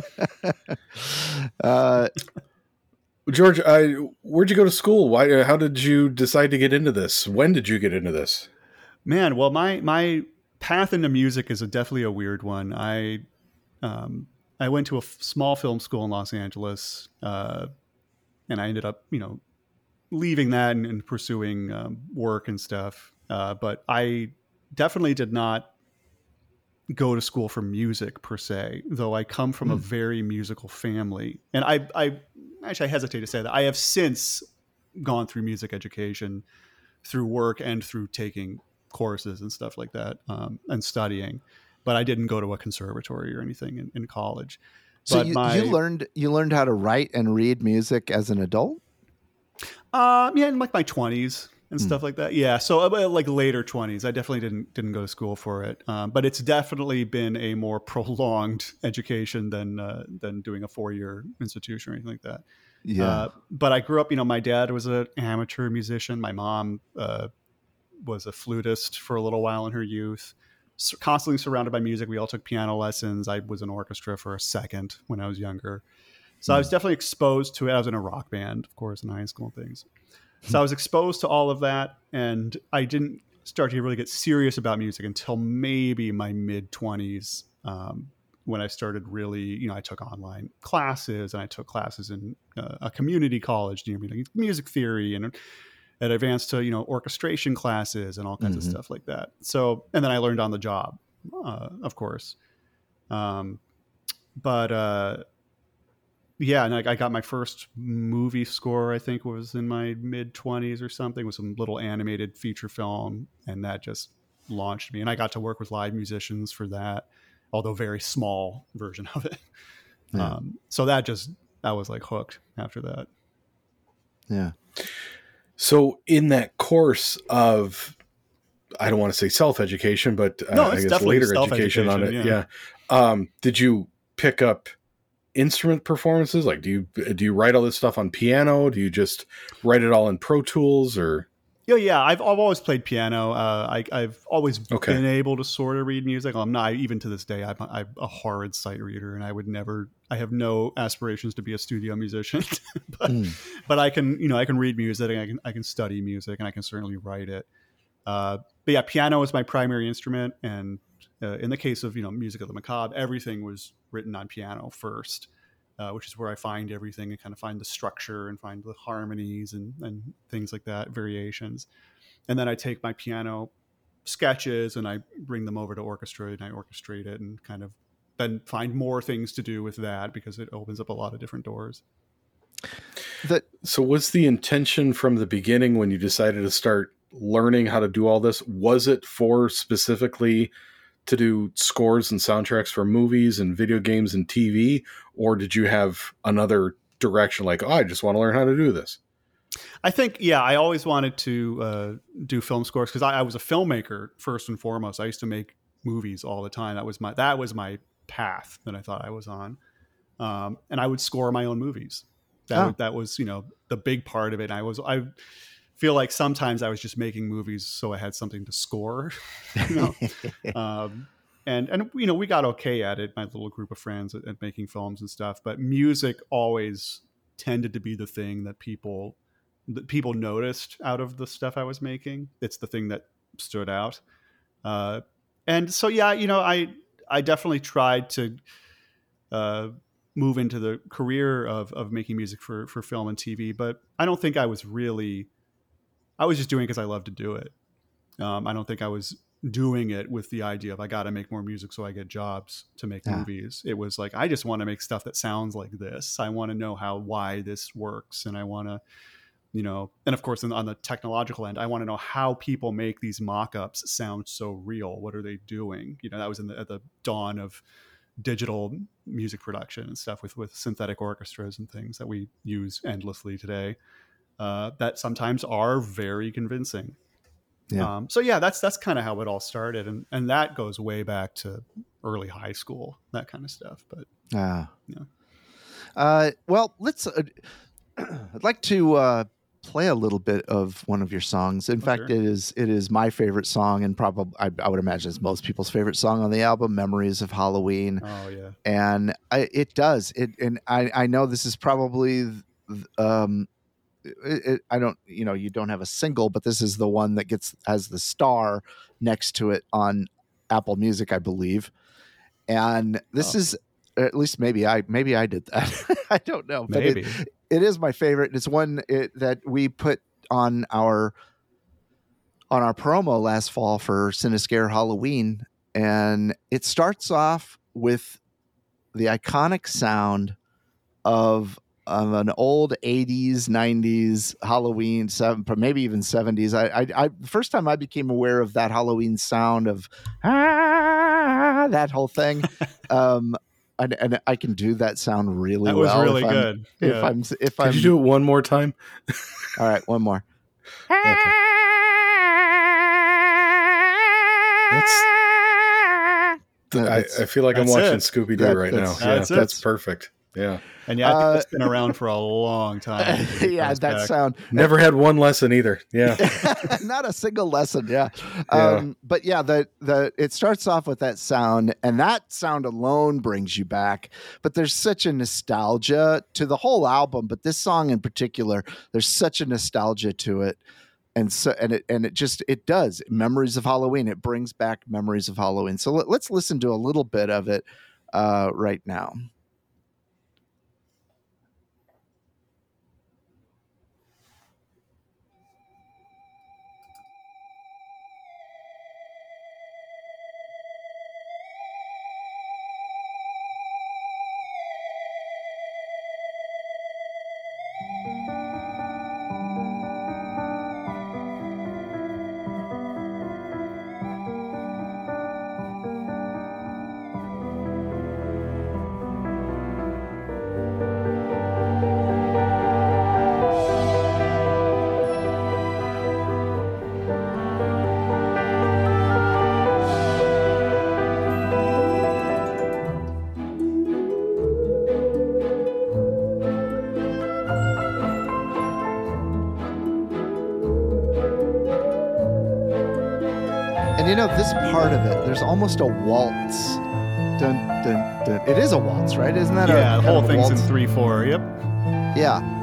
Speaker 6: uh,
Speaker 7: George, I, where'd you go to school? Why? How did you decide to get into this? When did you get into this?
Speaker 8: Man, well, my my path into music is a, definitely a weird one. I um, I went to a f- small film school in Los Angeles, uh, and I ended up, you know, leaving that and, and pursuing um, work and stuff. Uh, but I definitely did not go to school for music per se, though I come from mm. a very musical family. And I, I actually I hesitate to say that. I have since gone through music education through work and through taking courses and stuff like that, um, and studying. But I didn't go to a conservatory or anything in, in college.
Speaker 6: So
Speaker 8: but
Speaker 6: you,
Speaker 8: my,
Speaker 6: you learned you learned how to write and read music as an adult?
Speaker 8: Um, yeah, in like my twenties. And mm. stuff like that. Yeah. So uh, like later twenties, I definitely didn't, didn't go to school for it. Um, but it's definitely been a more prolonged education than, uh, than doing a four year institution or anything like that.
Speaker 6: Yeah.
Speaker 8: Uh, but I grew up, you know, my dad was an amateur musician. My mom, uh, was a flutist for a little while in her youth, so constantly surrounded by music. We all took piano lessons. I was in orchestra for a second when I was younger. So mm. I was definitely exposed to it. I was in a rock band, of course, in high school and things. So I was exposed to all of that, and I didn't start to really get serious about music until maybe my mid twenties, um, when I started really, you know, I took online classes, and I took classes in uh, a community college, you know, music theory, and it advanced to, you know, orchestration classes and all kinds mm-hmm. of stuff like that. So, and then I learned on the job, uh, of course. Um, but, uh, yeah, and I, I got my first movie score, I think was in my mid twenties or something, with some little animated feature film. And that just launched me. And I got to work with live musicians for that, although very small version of it. Yeah. Um, so that just, I was like hooked after that.
Speaker 6: Yeah.
Speaker 7: So in that course of, I don't want to say self-education, but uh,
Speaker 8: no,
Speaker 7: I guess later education on it. Yeah. yeah. Um, did you pick up instrument performances? Like, do you, do you write all this stuff on piano? Do you just write it all in Pro Tools or?
Speaker 8: Yeah, yeah. I've, I've always played piano. Uh, I, I've always
Speaker 7: okay.
Speaker 8: been able to sort of read music. I'm not, even to this day, I'm, I'm a horrid sight reader, and I would never, I have no aspirations to be a studio musician, but, mm. but I can, you know, I can read music, and I can, I can study music, and I can certainly write it. Uh, but yeah, piano is my primary instrument, and uh, in the case of, you know, Music of the Macabre, everything was written on piano first, uh, which is where I find everything and kind of find the structure and find the harmonies and, and things like that, variations. And then I take my piano sketches and I bring them over to Orchestrate and I orchestrate it and kind of then find more things to do with that because it opens up a lot of different doors.
Speaker 6: That
Speaker 7: So was the intention from the beginning when you decided to start learning how to do all this, was it for specifically to do scores and soundtracks for movies and video games and T V, or did you have another direction like, oh, I just want to learn how to do this?
Speaker 8: I think, yeah, I always wanted to uh, do film scores because I, I was a filmmaker first and foremost. I used to make movies all the time. That was my that was my path that I thought I was on, um, and I would score my own movies. That
Speaker 6: Oh.
Speaker 8: would, that was, you know, the big part of it. And I was I feel like sometimes I was just making movies so I had something to score, you know. um, and and you know, we got okay at it, my little group of friends, at, at making films and stuff. But music always tended to be the thing that people that people noticed out of the stuff I was making. It's the thing that stood out. Uh, and so, yeah, you know, I, I definitely tried to, uh, move into the career of, of making music for, for film and T V, but I don't think I was really, I was just doing it because I love to do it. Um, I don't think I was doing it with the idea of I got to make more music so I get jobs to make
Speaker 6: Yeah.
Speaker 8: movies. It was like, I just want to make stuff that sounds like this. I want to know how, why this works. And I want to, you know, and of course, on the technological end, I want to know how people make these mock-ups sound so real. What are they doing? You know, that was in the, at the dawn of digital music production and stuff with, with synthetic orchestras and things that we use endlessly today, uh, that sometimes are very convincing.
Speaker 6: Yeah.
Speaker 8: Um, so yeah, that's, that's kind of how it all started. And, and that goes way back to early high school, that kind of stuff. But
Speaker 6: Ah.
Speaker 8: Yeah.
Speaker 6: Uh, well, let's. Uh, I'd like to uh, play a little bit of one of your songs. In
Speaker 8: Oh,
Speaker 6: fact,
Speaker 8: sure.
Speaker 6: it is it is my favorite song, and probably I, I would imagine it's most people's favorite song on the album, "Memories of Halloween."
Speaker 8: oh yeah.
Speaker 6: And I, it does it, and I I know this is probably. Um, it, it, I don't, you know, you don't have a single, but this is the one that gets has the star next to it on Apple Music, I believe. And this
Speaker 8: Oh.
Speaker 6: is, at least maybe I maybe I did that. I don't know, but it,
Speaker 8: Maybe.
Speaker 6: it is my favorite. It's one it, that we put on our on our promo last fall for Cinescare Halloween, and it starts off with the iconic sound of of an old eighties, nineties Halloween, seven, maybe even seventies. I, I, I, the first time I became aware of that Halloween sound of ah, that whole thing, um, and, and I can do that sound really
Speaker 8: That was
Speaker 6: well.
Speaker 8: really
Speaker 6: if I'm-
Speaker 8: good.
Speaker 6: If
Speaker 8: Yeah.
Speaker 6: I'm, if
Speaker 7: Could
Speaker 6: I'm,
Speaker 7: you do it one more time?
Speaker 6: all right, one more.
Speaker 7: Okay. That's, I, I feel like I'm
Speaker 8: That's
Speaker 7: watching
Speaker 8: it.
Speaker 7: Scooby Doo
Speaker 6: That-
Speaker 7: right now.
Speaker 6: that's-
Speaker 7: Yeah,
Speaker 8: that's
Speaker 7: that's,
Speaker 8: it.
Speaker 7: perfect. Yeah.
Speaker 8: And yeah, I think
Speaker 6: Uh,
Speaker 8: it's been around for a long time. It
Speaker 6: yeah,
Speaker 8: comes
Speaker 6: that
Speaker 8: back.
Speaker 6: sound.
Speaker 7: Never had one lesson either. Yeah.
Speaker 6: Not a single lesson, yeah.
Speaker 7: Yeah.
Speaker 6: Um, but yeah, the the it starts off with that sound, and that sound alone brings you back. But there's such a nostalgia to the whole album, but this song in particular, there's such a nostalgia to it. And so and it and it just it does. Memories of Halloween. It brings back memories of Halloween. So let, let's listen to a little bit of it uh, right now. And you know, this part of it, there's almost a waltz. Dun, dun, dun. It is a waltz, right? Isn't that a
Speaker 8: Yeah, the
Speaker 6: kind
Speaker 8: whole
Speaker 6: of a
Speaker 8: thing's in
Speaker 6: waltz?
Speaker 8: three four. Yep.
Speaker 6: Yeah.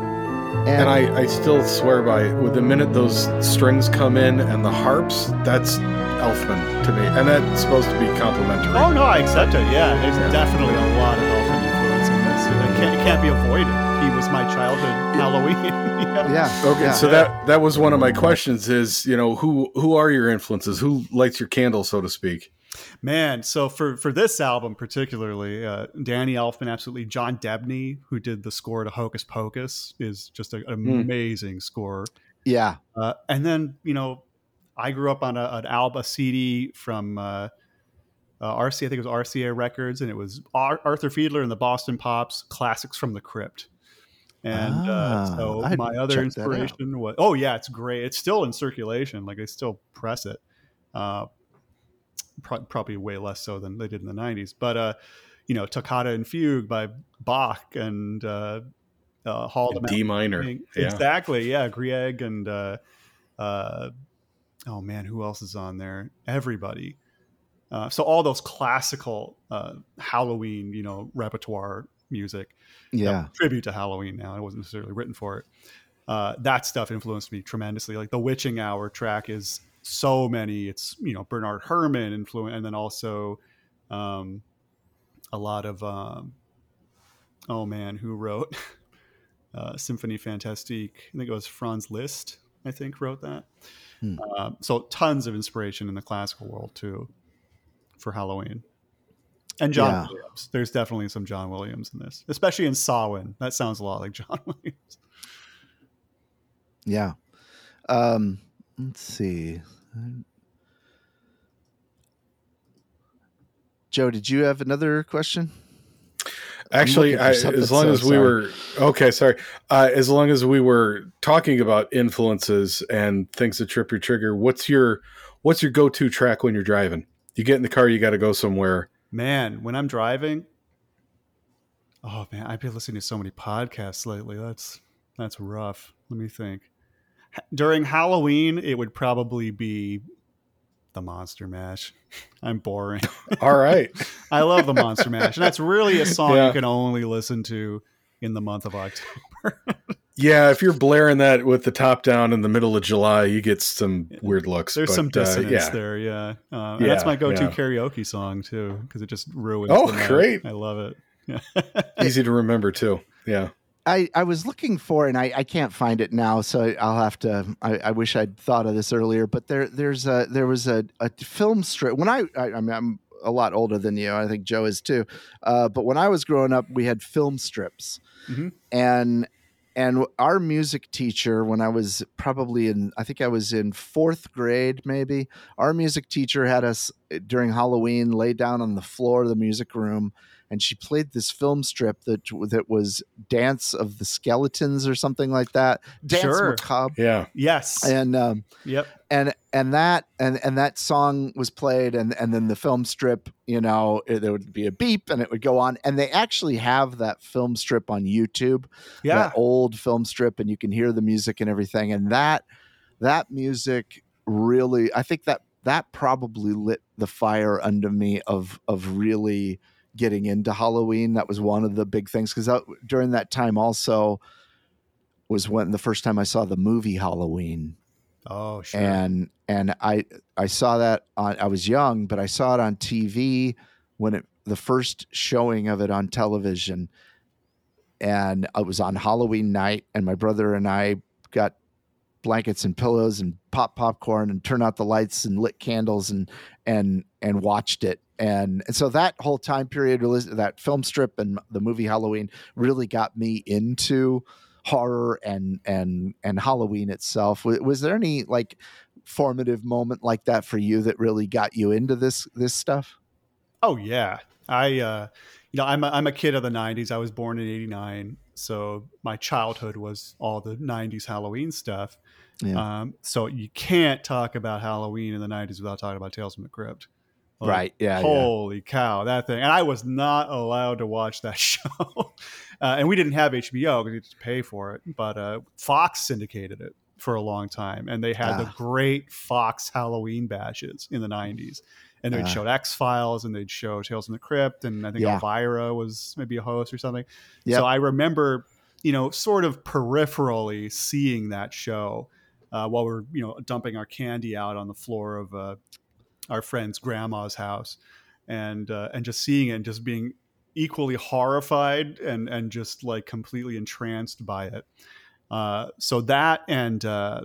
Speaker 7: And I, I still swear by with the minute those strings come in and the harps, that's Elfman to me, and that's supposed to be complimentary.
Speaker 8: Oh no, I accept it. Yeah, there's
Speaker 7: Yeah.
Speaker 8: definitely a lot of Elfman influence in this. It can't, it can't be avoided. He was my childhood Halloween. Yeah.
Speaker 6: Yeah.
Speaker 7: Okay,
Speaker 6: yeah.
Speaker 7: so that that was one of my questions. Is you know who who are your influences? Who lights your candle, so to speak?
Speaker 8: Man, so for for this album particularly, uh, Danny Elfman, absolutely. John Debney, who did the score to Hocus Pocus, is just a, an amazing score.
Speaker 6: yeah.
Speaker 8: Uh, and then, you know, I grew up on a, an album, a C D from uh, uh, R C A, I think it was R C A Records, and it was Ar- Arthur Fiedler and the Boston Pops, Classics from the Crypt. And
Speaker 6: Ah,
Speaker 8: uh, so
Speaker 6: I'd
Speaker 8: my other
Speaker 6: check that out.
Speaker 8: inspiration was, oh yeah, it's great. It's still in circulation. Like they still press it. Uh, pro- probably way less so than they did in the nineties. But, uh, you know, Toccata and Fugue by Bach and uh, uh, Hall of
Speaker 7: D minor. Yeah.
Speaker 8: Exactly. Yeah. Grieg and, uh, uh, oh man, who else is on there? Everybody. Uh, so all those classical uh, Halloween, you know, repertoire music.
Speaker 6: Yeah.
Speaker 8: Uh, tribute to Halloween now. It wasn't necessarily written for it. Uh, that stuff influenced me tremendously. Like the Witching Hour track is so many. It's, you know, Bernard Herrmann influence, and then also um, a lot of, um, oh man, who wrote uh, Symphonie Fantastique? I think it was Franz Liszt, I think, wrote that.
Speaker 6: Hmm.
Speaker 8: Uh, so tons of inspiration in the classical world too for Halloween. And John
Speaker 6: Yeah.
Speaker 8: Williams. There's definitely some John Williams in this, especially in Samhain. That sounds a lot like John Williams.
Speaker 6: Yeah. Um, let's see. Joe, did you have another question?
Speaker 7: Actually,
Speaker 6: looking for
Speaker 7: I,
Speaker 6: something,
Speaker 7: as long
Speaker 6: so
Speaker 7: as we
Speaker 6: sorry.
Speaker 7: were okay, sorry. Uh, as long as we were talking about influences and things that trip your trigger, what's your what's your go-to track when you're driving? You get in the car, you got to go somewhere.
Speaker 8: Man, when I'm driving, oh man, I've been listening to so many podcasts lately. That's that's rough. Let me think. H- During Halloween, it would probably be the Monster Mash. I'm boring.
Speaker 7: All right.
Speaker 8: I love the Monster Mash, and that's really a song
Speaker 7: Yeah.
Speaker 8: you can only listen to in the month of October.
Speaker 7: Yeah, if you're blaring that with the top down in the middle of July, you get some weird looks.
Speaker 8: There's
Speaker 7: but,
Speaker 8: some
Speaker 7: uh,
Speaker 8: dissonance
Speaker 7: yeah.
Speaker 8: there, yeah. Uh, and
Speaker 7: Yeah,
Speaker 8: that's my go-to
Speaker 7: yeah.
Speaker 8: karaoke song too, because it just ruins.
Speaker 7: Oh,
Speaker 8: the night.
Speaker 7: great.
Speaker 8: I love it. Yeah.
Speaker 7: Easy to remember too. Yeah.
Speaker 6: I, I was looking for, and I, I can't find it now, so I'll have to. I, I wish I'd thought of this earlier. But there there's a there was a, a film strip when I, I I mean I'm a lot older than you. I think Joe is too. Uh, but when I was growing up, we had film strips,
Speaker 8: Mhm.
Speaker 6: and and our music teacher, when I was probably in, I think I was in fourth grade, maybe. Our music teacher had us during Halloween lay down on the floor of the music room. And she played this film strip that that was Dance of the Skeletons or something like that. Dance
Speaker 8: Sure.
Speaker 6: Macabre.
Speaker 7: Yeah.
Speaker 8: Yes.
Speaker 6: And um,
Speaker 8: Yep.
Speaker 6: and and that and and that song was played, and and then the film strip, you know, it, there would be a beep, and it would go on. And they actually have that film strip on YouTube.
Speaker 8: Yeah.
Speaker 6: That old film strip, and you can hear the music and everything. And that that music really, I think that that probably lit the fire under me of of really getting into Halloween. That was one of the big things, because during that time also was when the first time I saw the movie Halloween.
Speaker 8: Oh, sure.
Speaker 6: And and I I saw that on, I was young, but I saw it on T V when it the first showing of it on television, and it was on Halloween night, and my brother and I got blankets and pillows and pop popcorn and turned out the lights and lit candles and and and watched it. And, and so that whole time period, that film strip and the movie Halloween really got me into horror and and and Halloween itself. Was, was there any like formative moment like that for you that really got you into this this stuff?
Speaker 8: Oh yeah, I uh, you know I'm a, I'm a kid of the nineties. I was born in eighty-nine, so my childhood was all the nineties Halloween stuff.
Speaker 6: Yeah.
Speaker 8: Um, so you can't talk about Halloween in the nineties without talking about Tales from the Crypt. Like,
Speaker 6: Right. Yeah.
Speaker 8: Holy cow, that thing! And I was not allowed to watch that show, uh, and we didn't have H B O because we had to pay for it. But uh, Fox syndicated it for a long time, and they had the
Speaker 6: Ah.
Speaker 8: great Fox Halloween bashes in the nineties. And they'd
Speaker 6: Ah.
Speaker 8: show X Files, and they'd show Tales from the Crypt, and I think
Speaker 6: Yeah.
Speaker 8: Elvira was maybe a host or something.
Speaker 6: Yep.
Speaker 8: So I remember you know, sort of peripherally seeing that show uh, while we're, you know, dumping our candy out on the floor of uh, our friend's grandma's house, and uh, and just seeing it and just being equally horrified and and just like completely entranced by it. Uh, so that and uh,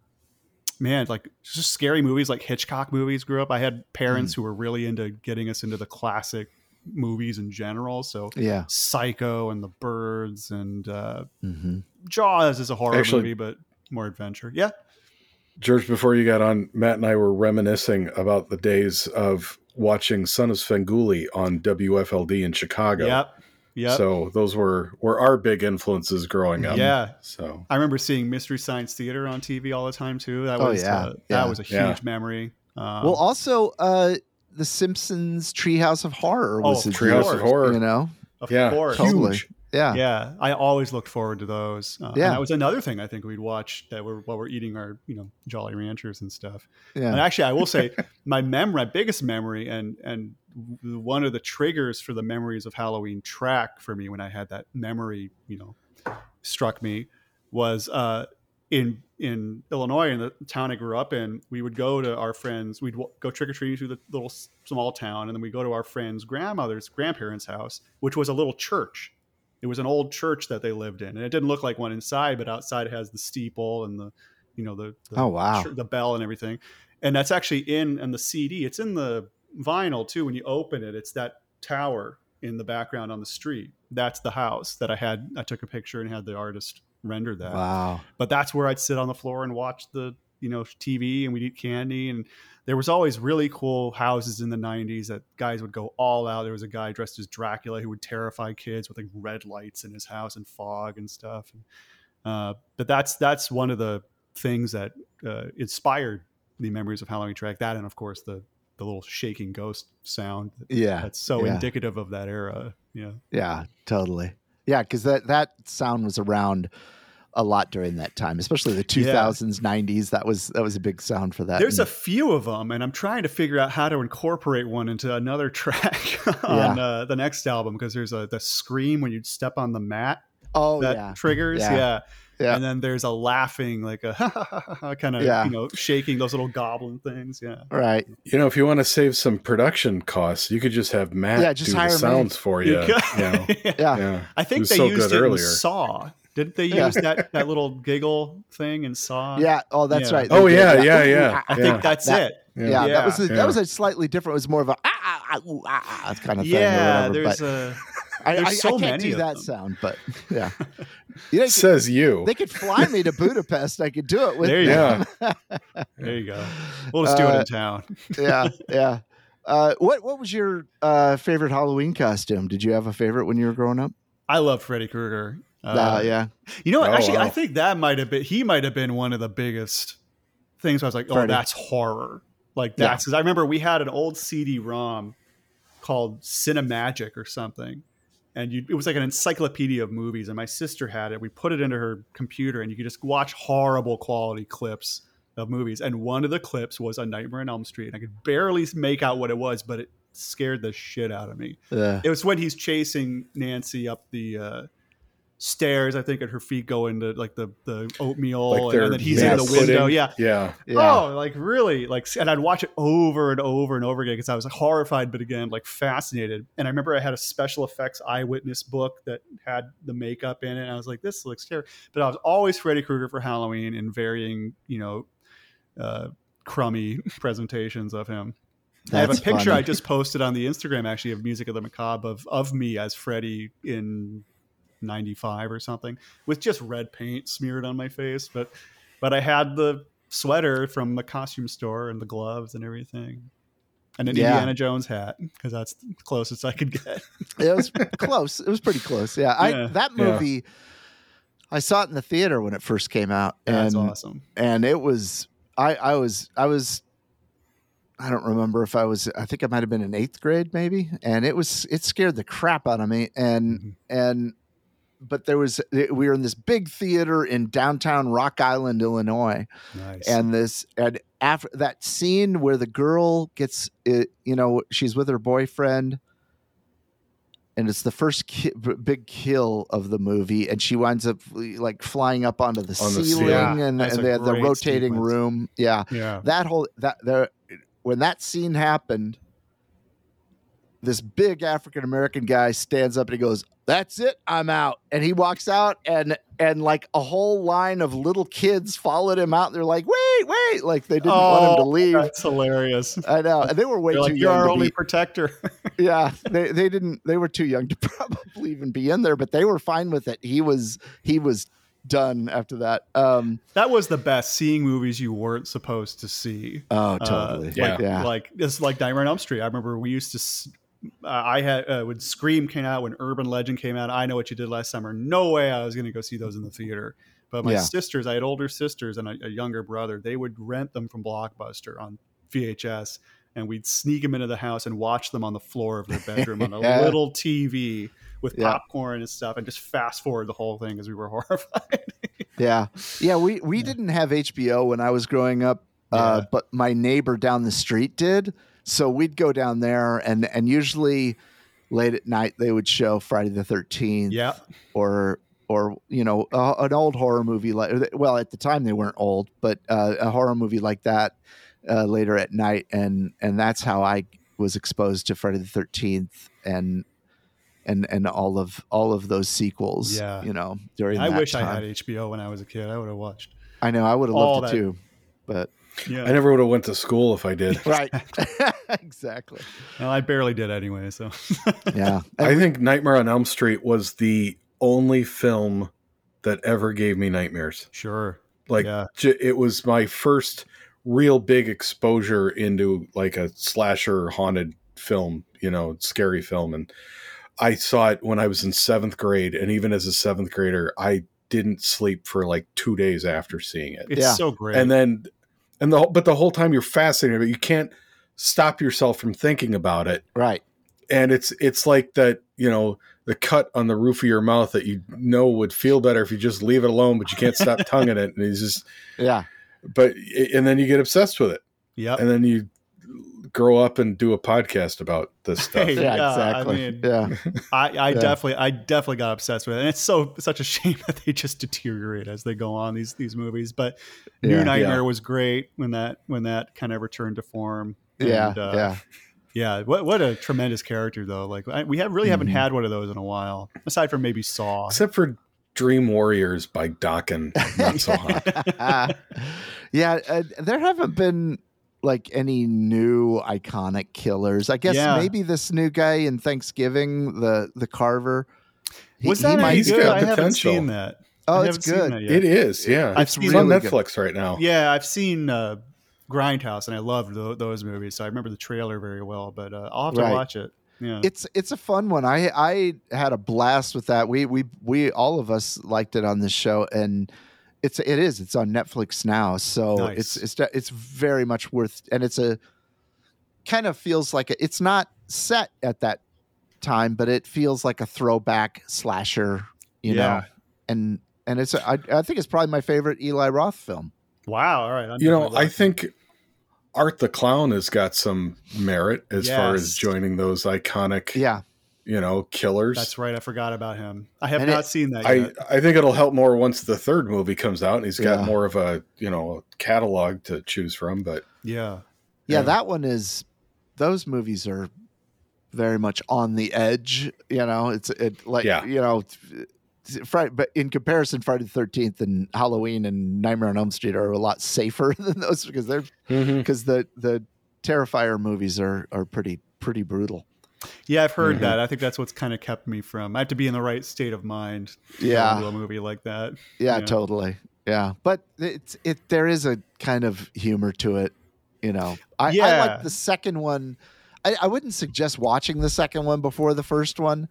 Speaker 8: man, like just scary movies like Hitchcock movies grew up. I had parents mm. who were really into getting us into the classic movies in general. So
Speaker 6: yeah,
Speaker 8: Psycho and The Birds and uh,
Speaker 6: mm-hmm.
Speaker 8: Jaws is a horror
Speaker 7: Actually,
Speaker 8: movie, but more adventure. Yeah.
Speaker 7: George, before you got on, Matt and I were reminiscing about the days of watching Son of Svengoolie on W F L D in Chicago.
Speaker 8: Yep. Yep.
Speaker 7: So those were, were our big influences growing up.
Speaker 8: Yeah.
Speaker 7: So
Speaker 8: I remember seeing Mystery Science Theater on T V all the time too. That was,
Speaker 6: oh, yeah.
Speaker 8: uh,
Speaker 6: yeah.
Speaker 8: that was a huge
Speaker 7: yeah.
Speaker 8: memory. Um,
Speaker 6: well, also uh, The Simpsons Treehouse of Horror was
Speaker 8: oh,
Speaker 6: a
Speaker 7: Treehouse of Horror.
Speaker 6: You know,
Speaker 8: of
Speaker 7: yeah,
Speaker 8: course.
Speaker 6: totally.
Speaker 7: Huge.
Speaker 6: Yeah,
Speaker 8: yeah. I always looked forward to those. Uh,
Speaker 6: yeah,
Speaker 8: and that was another thing I think we'd watch that we're while we're eating our, you know, Jolly Ranchers and stuff.
Speaker 6: Yeah.
Speaker 8: And actually, I will say my mem, my biggest memory, and and one of the triggers for the Memories of Halloween track for me when I had that memory, you know, struck me was uh, in in Illinois, in the town I grew up in. We would go to our friends. We'd w- go trick or treating through the little small town, and then we go to our friend's grandmother's grandparents' house, which was a little church. It was an old church that they lived in, and it didn't look like one inside, but outside it has the steeple and the, you know, the, the
Speaker 6: oh wow,
Speaker 8: the bell and everything. And that's actually in and the C D. It's in the vinyl too. When you open it, it's that tower in the background on the street. That's the house that I had. I took a picture and had the artist render that.
Speaker 6: Wow.
Speaker 8: But that's where I'd sit on the floor and watch the, you know, T V, and we'd eat candy. And there was always really cool houses in the nineties that guys would go all out. There was a guy dressed as Dracula who would terrify kids with like red lights in his house and fog and stuff. Uh, but that's, that's one of the things that uh, inspired the Memories of Halloween track. That, and of course the, the little shaking ghost sound.
Speaker 6: Yeah.
Speaker 8: That's so
Speaker 6: yeah.
Speaker 8: indicative of that era. Yeah.
Speaker 6: Yeah, totally. Yeah. Cause that, that sound was around a lot during that time, especially the two thousands, yeah. nineties. That was, that was a big sound for that.
Speaker 8: There's
Speaker 6: and,
Speaker 8: a few of them, and I'm trying to figure out how to incorporate one into another track on
Speaker 6: yeah.
Speaker 8: uh, the next album. Cause there's a, the scream when you step on the mat.
Speaker 6: Oh
Speaker 8: that
Speaker 6: yeah.
Speaker 8: triggers.
Speaker 6: Yeah.
Speaker 8: yeah.
Speaker 6: Yeah.
Speaker 8: And then there's a laughing, like a kind of,
Speaker 6: yeah.
Speaker 8: you know, shaking those little goblin things. Yeah.
Speaker 6: Right.
Speaker 7: You know, if you want to save some production costs, you could just have Matt
Speaker 6: yeah, just
Speaker 7: do
Speaker 6: hire
Speaker 7: the sounds
Speaker 6: me.
Speaker 7: for you.
Speaker 8: you
Speaker 7: you know?
Speaker 6: yeah.
Speaker 7: yeah.
Speaker 8: I think they
Speaker 7: so
Speaker 8: used
Speaker 7: good
Speaker 8: it
Speaker 7: earlier.
Speaker 8: in Saw. Didn't they use
Speaker 6: Yeah.
Speaker 8: that, that little giggle thing in Saw?
Speaker 6: Yeah. Oh, that's
Speaker 8: Yeah.
Speaker 6: right.
Speaker 7: Oh
Speaker 6: They did
Speaker 7: yeah,
Speaker 6: that.
Speaker 7: yeah,
Speaker 6: Ooh,
Speaker 7: yeah.
Speaker 6: ah,
Speaker 8: I
Speaker 7: yeah.
Speaker 8: think that's
Speaker 6: that,
Speaker 8: it.
Speaker 6: Yeah,
Speaker 8: Yeah.
Speaker 6: that was a,
Speaker 7: Yeah.
Speaker 6: that was a slightly different. It was more of a ah ah ah, ooh, ah, ah kind of thing.
Speaker 8: Yeah,
Speaker 6: or whatever,
Speaker 8: there's
Speaker 6: but
Speaker 8: a.
Speaker 6: I,
Speaker 8: there's
Speaker 6: I,
Speaker 8: so
Speaker 6: I can't
Speaker 8: many
Speaker 6: do
Speaker 8: of
Speaker 6: that
Speaker 8: them.
Speaker 6: sound, but yeah. You know,
Speaker 7: Says you.
Speaker 6: they could fly me to Budapest. I could do it with
Speaker 8: There you
Speaker 6: them.
Speaker 7: Yeah.
Speaker 8: There you go. We'll just do it
Speaker 6: Uh,
Speaker 8: in town.
Speaker 6: yeah, yeah. Uh, what what was your uh, favorite Halloween costume? Did you have a favorite when you were growing up?
Speaker 8: I love Freddy Krueger. Uh,
Speaker 6: Uh, yeah,
Speaker 8: You know what?
Speaker 7: Oh,
Speaker 8: Actually,
Speaker 7: wow.
Speaker 8: I think that might have been, he might have been one of the biggest things. I was like, oh,
Speaker 6: Freddy.
Speaker 8: that's horror. Like
Speaker 6: Yeah.
Speaker 8: that's, because I remember we had an old C D ROM called Cinemagic or something. And you, it was like an encyclopedia of movies. And my sister had it. We put it into her computer and you could just watch horrible quality clips of movies. And one of the clips was A Nightmare on Elm Street. And I could barely make out what it was, but it scared the shit out of me.
Speaker 6: uh,
Speaker 8: It was when he's chasing Nancy up the uh, stairs, I think, and her feet go into like the, the oatmeal,
Speaker 7: Like
Speaker 8: and,
Speaker 7: they're
Speaker 8: and then he's
Speaker 7: yeah,
Speaker 8: in the window.
Speaker 7: pudding.
Speaker 8: Yeah.
Speaker 7: Yeah.
Speaker 6: yeah.
Speaker 8: Oh, like really? Like, and I'd watch it over and over and over again because I was horrified, but again, like fascinated. And I remember I had a special effects eyewitness book that had the makeup in it. And I was like, this looks scary. But I was always Freddy Krueger for Halloween in varying, you know, uh, crummy presentations of him. I have a
Speaker 6: That's
Speaker 8: picture
Speaker 6: funny.
Speaker 8: I just posted on the Instagram, actually, of Music of the Macabre of, of me as Freddy in ninety-five or something with just red paint smeared on my face. But, but I had the sweater from the costume store and the gloves and everything. And an
Speaker 6: Yeah.
Speaker 8: Indiana Jones hat, because that's the closest I could get.
Speaker 6: It was close. It was pretty close. Yeah, I
Speaker 8: Yeah.
Speaker 6: that
Speaker 7: Yeah.
Speaker 6: movie. I saw it in the theater when it first came out,
Speaker 8: That's
Speaker 6: and
Speaker 8: awesome.
Speaker 6: and it was I I was I was I don't remember if I was I think I might have been in eighth grade maybe, and it was it scared the crap out of me, and
Speaker 8: Mhm.
Speaker 6: and but there was we were in this big theater in downtown Rock Island, Illinois,
Speaker 8: Nice.
Speaker 6: and this and after that scene where the girl gets it, you know, she's with her boyfriend and it's the first ki- b- big kill of the movie, and she winds up like flying up onto the
Speaker 7: On the
Speaker 6: ceiling,
Speaker 7: ceiling.
Speaker 6: and,
Speaker 8: That's
Speaker 6: and
Speaker 8: a
Speaker 6: they had the
Speaker 8: great
Speaker 6: rotating
Speaker 8: sequence.
Speaker 6: room. Yeah,
Speaker 8: Yeah.
Speaker 6: that whole that there when that scene happened, this big African American guy stands up and he goes, "That's it, I'm out." And he walks out, and and like a whole line of little kids followed him out. They're like, "Wait, wait!" Like they didn't want him to leave.
Speaker 8: That's hilarious.
Speaker 6: I know, and they were way
Speaker 8: They're
Speaker 6: too
Speaker 8: like, you're
Speaker 6: young
Speaker 8: our
Speaker 6: to
Speaker 8: only
Speaker 6: be.
Speaker 8: protector.
Speaker 6: Yeah, they they didn't. They were too young to probably even be in there, but they were fine with it. He was he was done after that. Um,
Speaker 8: That was the best, seeing movies you weren't supposed to see.
Speaker 6: oh,
Speaker 8: Uh,
Speaker 6: totally.
Speaker 8: like,
Speaker 7: Yeah.
Speaker 6: yeah.
Speaker 8: like it's like Nightmare on Elm Street. I remember we used to. s- Uh, I had uh, when Scream came out, when Urban Legend came out. I Know What You Did Last Summer. No way I was going to go see those in the theater. But my
Speaker 6: Yeah.
Speaker 8: sisters, I had older sisters and a, a younger brother. They would rent them from Blockbuster on V H S, and we'd sneak them into the house and watch them on the floor of their bedroom on a
Speaker 6: Yeah.
Speaker 8: little T V with
Speaker 6: Yeah.
Speaker 8: popcorn and stuff, and just fast forward the whole thing because we were horrified.
Speaker 6: Yeah, yeah. We we didn't have H B O when I was growing up, uh,
Speaker 8: Yeah.
Speaker 6: but my neighbor down the street did. So we'd go down there, and and usually late at night they would show Friday the thirteenth,
Speaker 8: Yeah.
Speaker 6: or or you know uh, an old horror movie like well at the time they weren't old, but uh, a horror movie like that uh, later at night, and and that's how I was exposed to Friday the thirteenth and. And, and all of all of those sequels,
Speaker 8: Yeah.
Speaker 6: you know, during
Speaker 8: I
Speaker 6: that
Speaker 8: wish I
Speaker 6: time.
Speaker 8: had H B O when I was a kid. I would have watched.
Speaker 6: I know I would have
Speaker 8: all
Speaker 6: loved it
Speaker 8: that.
Speaker 6: too, but
Speaker 8: Yeah.
Speaker 7: I never would have went to school if I did.
Speaker 6: right, exactly.
Speaker 8: Well, I barely did anyway. So
Speaker 6: Yeah,
Speaker 7: I think Nightmare on Elm Street was the only film that ever gave me nightmares.
Speaker 8: sure.
Speaker 7: Like
Speaker 8: Yeah.
Speaker 7: j- it was my first real big exposure into like a slasher haunted film, you know, scary film. And I saw it when I was in seventh grade. And even as a seventh grader, I didn't sleep for like two days after seeing it.
Speaker 8: It's
Speaker 6: Yeah.
Speaker 8: so great.
Speaker 7: And then, and the, whole- but the whole time you're fascinated, but you can't stop yourself from thinking about it.
Speaker 6: right.
Speaker 7: And it's, it's like that, you know, the cut on the roof of your mouth that you know would feel better if you just leave it alone, but you can't stop tonguing it. And it's just,
Speaker 6: Yeah,
Speaker 7: but, and then you get obsessed with it.
Speaker 8: yep.
Speaker 7: And then you grow up and do a podcast about this stuff.
Speaker 8: Hey,
Speaker 6: yeah,
Speaker 8: Yeah,
Speaker 6: exactly.
Speaker 8: I mean-
Speaker 6: yeah,
Speaker 8: I, I
Speaker 6: Yeah.
Speaker 8: definitely, I definitely got obsessed with it, and it's so such a shame that they just deteriorate as they go on these these movies. But New
Speaker 6: Yeah.
Speaker 8: Nightmare
Speaker 7: Yeah.
Speaker 8: was great when that when that kind of returned to form.
Speaker 6: yeah,
Speaker 8: And, uh,
Speaker 6: yeah.
Speaker 8: yeah. What what a tremendous character though. Like I, we have really haven't
Speaker 6: Mhm.
Speaker 8: had one of those in a while, aside from maybe Saw.
Speaker 7: Except for Dream Warriors by Dokken. Not so hot.
Speaker 6: yeah, uh, there haven't been like any new iconic killers. I guess
Speaker 8: Yeah.
Speaker 6: maybe this new guy in Thanksgiving, the the Carver. He-
Speaker 8: Was
Speaker 6: he
Speaker 8: that
Speaker 6: might
Speaker 8: any
Speaker 7: he's
Speaker 6: be
Speaker 8: good?
Speaker 7: got
Speaker 8: I haven't
Speaker 7: potential.
Speaker 8: seen that.
Speaker 6: Oh,
Speaker 8: I
Speaker 6: it's
Speaker 8: haven't seen
Speaker 6: good.
Speaker 8: that yet.
Speaker 7: It is, yeah.
Speaker 8: I've
Speaker 6: It's
Speaker 8: seen
Speaker 7: It's on
Speaker 6: really good.
Speaker 7: Netflix right now.
Speaker 8: Yeah, I've seen uh, Grindhouse, and I loved tho- those movies, so I remember the trailer very well. But uh, I'll have to
Speaker 6: Right.
Speaker 8: watch it. Yeah,
Speaker 6: It's it's a fun one. I I had a blast with that. We we we all of us liked it on this show, and it's it is it's on Netflix now. So
Speaker 8: Nice.
Speaker 6: it's it's it's very much worth. And it's a kind of feels like a, it's not set at that time, but it feels like a throwback slasher. You
Speaker 8: Yeah.
Speaker 6: know, and and it's a, I I think it's probably my favorite Eli Roth film.
Speaker 8: wow. All right, I'm
Speaker 7: You know,
Speaker 8: definitely
Speaker 7: I
Speaker 8: watching.
Speaker 7: think Art the Clown has got some merit as far
Speaker 8: Yes.
Speaker 7: as joining those iconic,
Speaker 6: Yeah,
Speaker 7: you know, killers.
Speaker 8: that's right. I forgot about him. I have
Speaker 6: And
Speaker 8: not
Speaker 6: it-
Speaker 8: seen that
Speaker 7: I,
Speaker 8: yet.
Speaker 7: I think it'll help more once the third movie comes out and he's got
Speaker 6: Yeah.
Speaker 7: more of a, you know, catalog to choose from. But
Speaker 8: Yeah,
Speaker 6: yeah,
Speaker 7: Yeah.
Speaker 6: that one is. Those movies are very much on the edge. You know, it's it like
Speaker 7: Yeah.
Speaker 6: you know, Friday, but in comparison, Friday the thirteenth and Halloween and Nightmare on Elm Street are a lot safer than those because they're because the the Terrifier movies are are pretty pretty brutal.
Speaker 8: yeah. I've heard
Speaker 7: Mhm.
Speaker 8: that. I think that's what's kind of kept me from. I have to be in the right state of mind. to
Speaker 6: Yeah.
Speaker 8: go to a movie like that.
Speaker 6: Yeah,
Speaker 8: Yeah.
Speaker 6: totally. Yeah, but it's it. There is a kind of humor to it. You know, I, I
Speaker 8: Yeah.
Speaker 6: like the second one. I, I wouldn't suggest watching the second one before the first one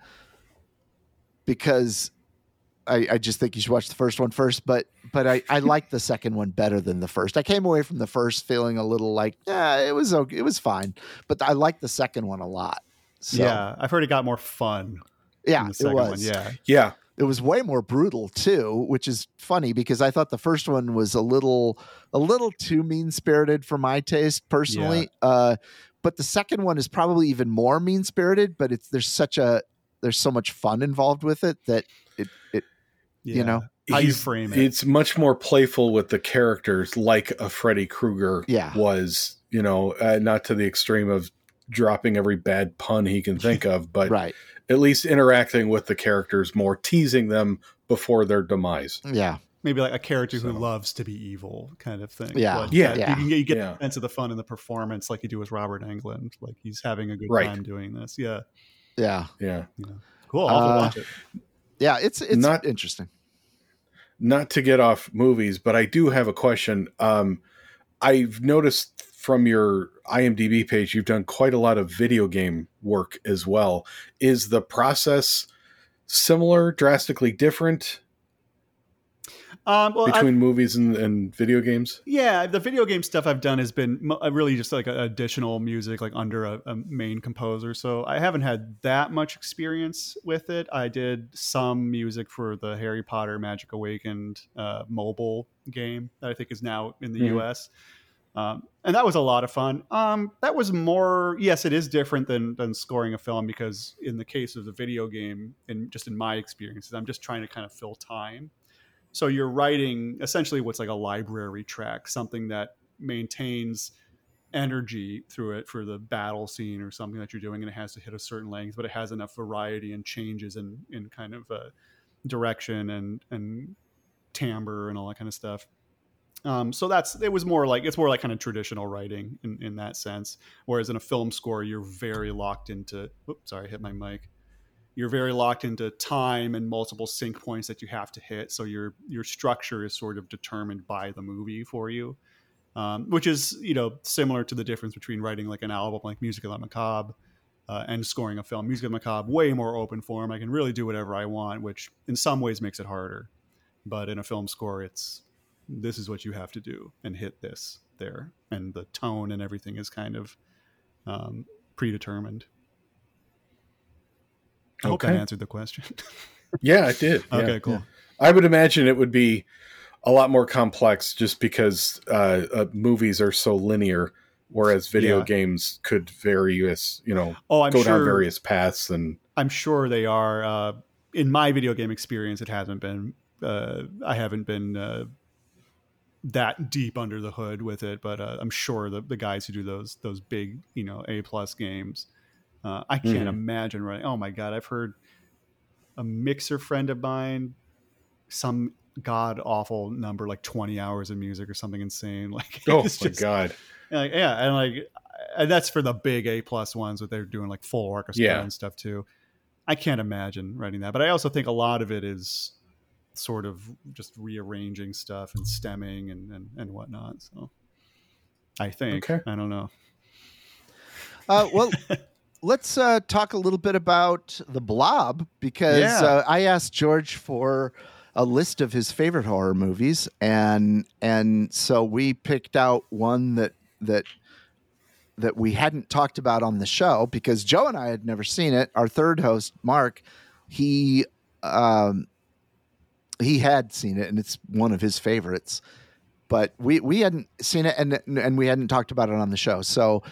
Speaker 6: because I, I just think you should watch the first one first. But but I, I like the second one better than the first. I came away from the first feeling a little like, yeah, it was okay, it was fine, but I like the second one a lot. So,
Speaker 8: Yeah, I've heard it got more fun.
Speaker 6: yeah,
Speaker 8: in the
Speaker 6: it
Speaker 8: second
Speaker 6: was.
Speaker 8: one. Yeah,
Speaker 7: yeah,
Speaker 6: It was way more brutal too, which is funny because I thought the first one was a little a little too mean-spirited for my taste personally. Uh, but the second one is probably even more mean-spirited, but it's there's such a there's so much fun involved with it that it it
Speaker 8: Yeah.
Speaker 6: you know
Speaker 8: How you
Speaker 7: He's-
Speaker 8: frame it.
Speaker 7: It's much more playful with the characters, like a Freddy Krueger
Speaker 6: Yeah.
Speaker 7: was. You know, uh, not to the extreme of dropping every bad pun he can think of, but
Speaker 6: right.
Speaker 7: at least interacting with the characters more, teasing them before their demise.
Speaker 6: Yeah.
Speaker 8: Maybe like a character who
Speaker 7: So-
Speaker 8: loves to be evil kind of thing.
Speaker 6: Yeah.
Speaker 8: But
Speaker 7: Yeah.
Speaker 8: that-
Speaker 6: Yeah.
Speaker 8: You, can get, you get
Speaker 7: Yeah.
Speaker 8: the sense of the fun in the performance like you do with Robert Englund. Like he's having a good
Speaker 7: Right.
Speaker 8: time doing this. Yeah.
Speaker 6: Yeah.
Speaker 7: Yeah.
Speaker 8: Cool. I'll have to
Speaker 6: Uh,
Speaker 8: watch it.
Speaker 6: Yeah. It's it's
Speaker 7: Not-
Speaker 6: interesting.
Speaker 7: Not to get off movies, but I do have a question. Um, I've noticed from your IMDb page, you've done quite a lot of video game work as well. Is the process similar, drastically different
Speaker 8: Um, well, I've-
Speaker 7: between movies and, and video games?
Speaker 8: Yeah, the video game stuff I've done has been mo- uh, really just like a, additional music, like under a, a main composer. So I haven't had that much experience with it. I did some music for the Harry Potter Magic Awakened uh, mobile game that I think is now in the
Speaker 7: Mhm.
Speaker 8: U S. Um, and that was a lot of fun. Um, that was more, yes, it is different than than scoring a film because in the case of the video game, and just in my experiences, I'm just trying to kind of fill time. So you're writing essentially what's like a library track, something that maintains energy through it for the battle scene or something that you're doing, and it has to hit a certain length, but it has enough variety and changes in, in kind of uh, direction and and timbre and all that kind of stuff. Um, so that's it was more like it's more like kind of traditional writing in, in that sense. Whereas in a film score, you're very locked into. Oops, sorry, I hit my mic. You're very locked into time and multiple sync points that you have to hit. So your your structure is sort of determined by the movie for you, um, which is you know similar to the difference between writing like an album like Musique de la Macabre uh, and scoring a film. Musique de la Macabre way more open form. I can really do whatever I want, which in some ways makes it harder. But in a film score, it's this is what you have to do and hit this there, and the tone and everything is kind of um, predetermined. I hope that
Speaker 7: Okay.
Speaker 8: answered the question.
Speaker 7: Yeah, it did. Yeah.
Speaker 8: Okay, cool.
Speaker 7: I would imagine it would be a lot more complex just because uh, uh, movies are so linear, whereas video
Speaker 8: Yeah.
Speaker 7: games could various, you know,
Speaker 8: Oh, I'm
Speaker 7: go
Speaker 8: sure.
Speaker 7: down various paths. And
Speaker 8: I'm sure they are. Uh, in my video game experience, it hasn't been. Uh, I haven't been uh, that deep under the hood with it, but uh, I'm sure the the guys who do those those big, you know, A plus games. Uh, I can't
Speaker 7: Mhm.
Speaker 8: imagine running. Oh my god, I've heard a mixer friend of mine, some god awful number like twenty hours of music or something insane. Like
Speaker 7: oh
Speaker 8: it's
Speaker 7: my
Speaker 8: just-
Speaker 7: god,
Speaker 8: like, yeah, and like, and that's for the big A plus ones that they're doing like full orchestra
Speaker 7: Yeah.
Speaker 8: and stuff too. I can't imagine writing that, but I also think a lot of it is sort of just rearranging stuff and stemming and and, and whatnot. So I think
Speaker 7: Okay.
Speaker 8: I don't know.
Speaker 6: Uh, well, let's uh, talk a little bit about The Blob because
Speaker 8: Yeah.
Speaker 6: uh, I asked George for a list of his favorite horror movies, and and so we picked out one that that that we hadn't talked about on the show because Joe and I had never seen it. Our third host, Mark, he um, he had seen it, and it's one of his favorites. But we we hadn't seen it, and and we hadn't talked about it on the show. So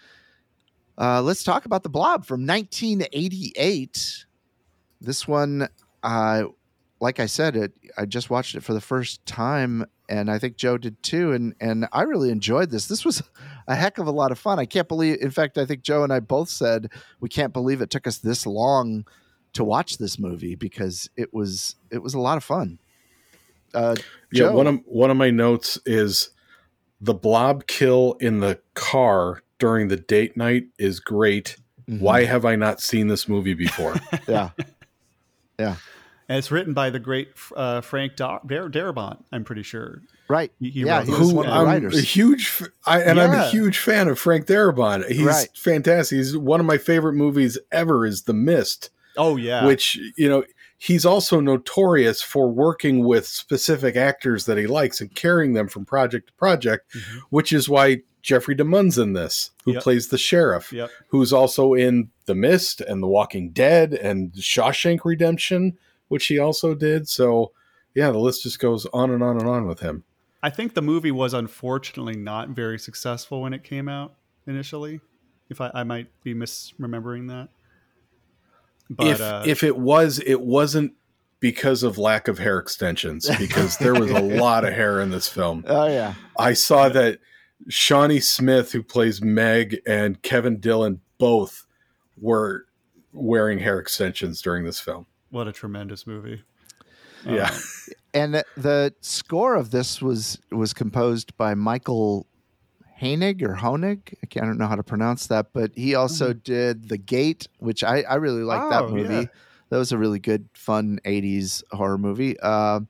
Speaker 6: uh, let's talk about The Blob from nineteen eighty-eight. This one, uh, like I said, it, I just watched it for the first time, and I think Joe did too. And and I really enjoyed this. This was a heck of a lot of fun. I can't believe, in fact, I think Joe and I both said we can't believe it took us this long to watch this movie because it was it was a lot of fun. Uh,
Speaker 7: yeah.
Speaker 6: Joe?
Speaker 7: One of one of my notes is the blob kill in the car during the date night is great.
Speaker 6: Mhm.
Speaker 7: Why have I not seen this movie before?
Speaker 6: Yeah, yeah,
Speaker 8: And it's written by the great uh, Frank Dar- Dar- Darabont, I'm pretty sure.
Speaker 6: right.
Speaker 8: He- he
Speaker 6: yeah,
Speaker 8: wrote
Speaker 6: he
Speaker 8: this
Speaker 6: was
Speaker 7: Who
Speaker 6: one of the
Speaker 7: I'm
Speaker 6: writers.
Speaker 7: a huge, f- I, and I'm a
Speaker 8: Yeah.
Speaker 7: huge fan of Frank Darabont. He's
Speaker 6: Right.
Speaker 7: fantastic. He's one of my favorite movies ever. Is The Mist.
Speaker 8: Oh yeah,
Speaker 7: Which, you know, he's also notorious for working with specific actors that he likes and carrying them from project to project,
Speaker 8: Mhm.
Speaker 7: which is why Jeffrey DeMunn's in this, who
Speaker 8: Yep.
Speaker 7: plays the sheriff,
Speaker 8: Yep.
Speaker 7: who's also in The Mist and The Walking Dead and Shawshank Redemption, which he also did. So, yeah, the list just goes on and on and on with him.
Speaker 8: I think the movie was unfortunately not very successful when it came out initially. If I, I might be misremembering that. But
Speaker 7: if
Speaker 8: uh,
Speaker 7: if it was, it wasn't because of lack of hair extensions, because there was a lot of hair in this film.
Speaker 6: Oh yeah.
Speaker 7: I saw that Shawnee Smith, who plays Meg, and Kevin Dillon both were wearing hair extensions during this film.
Speaker 8: what a tremendous movie.
Speaker 7: Yeah.
Speaker 8: Um,
Speaker 6: And the, the score of this was was composed by Michael Hoenig or Hoenig. I can't I don't know how to pronounce that, but he also did The Gate, which I, I really like that
Speaker 8: Oh,
Speaker 6: movie.
Speaker 8: yeah.
Speaker 6: That was a really good, fun eighties horror movie. Uh,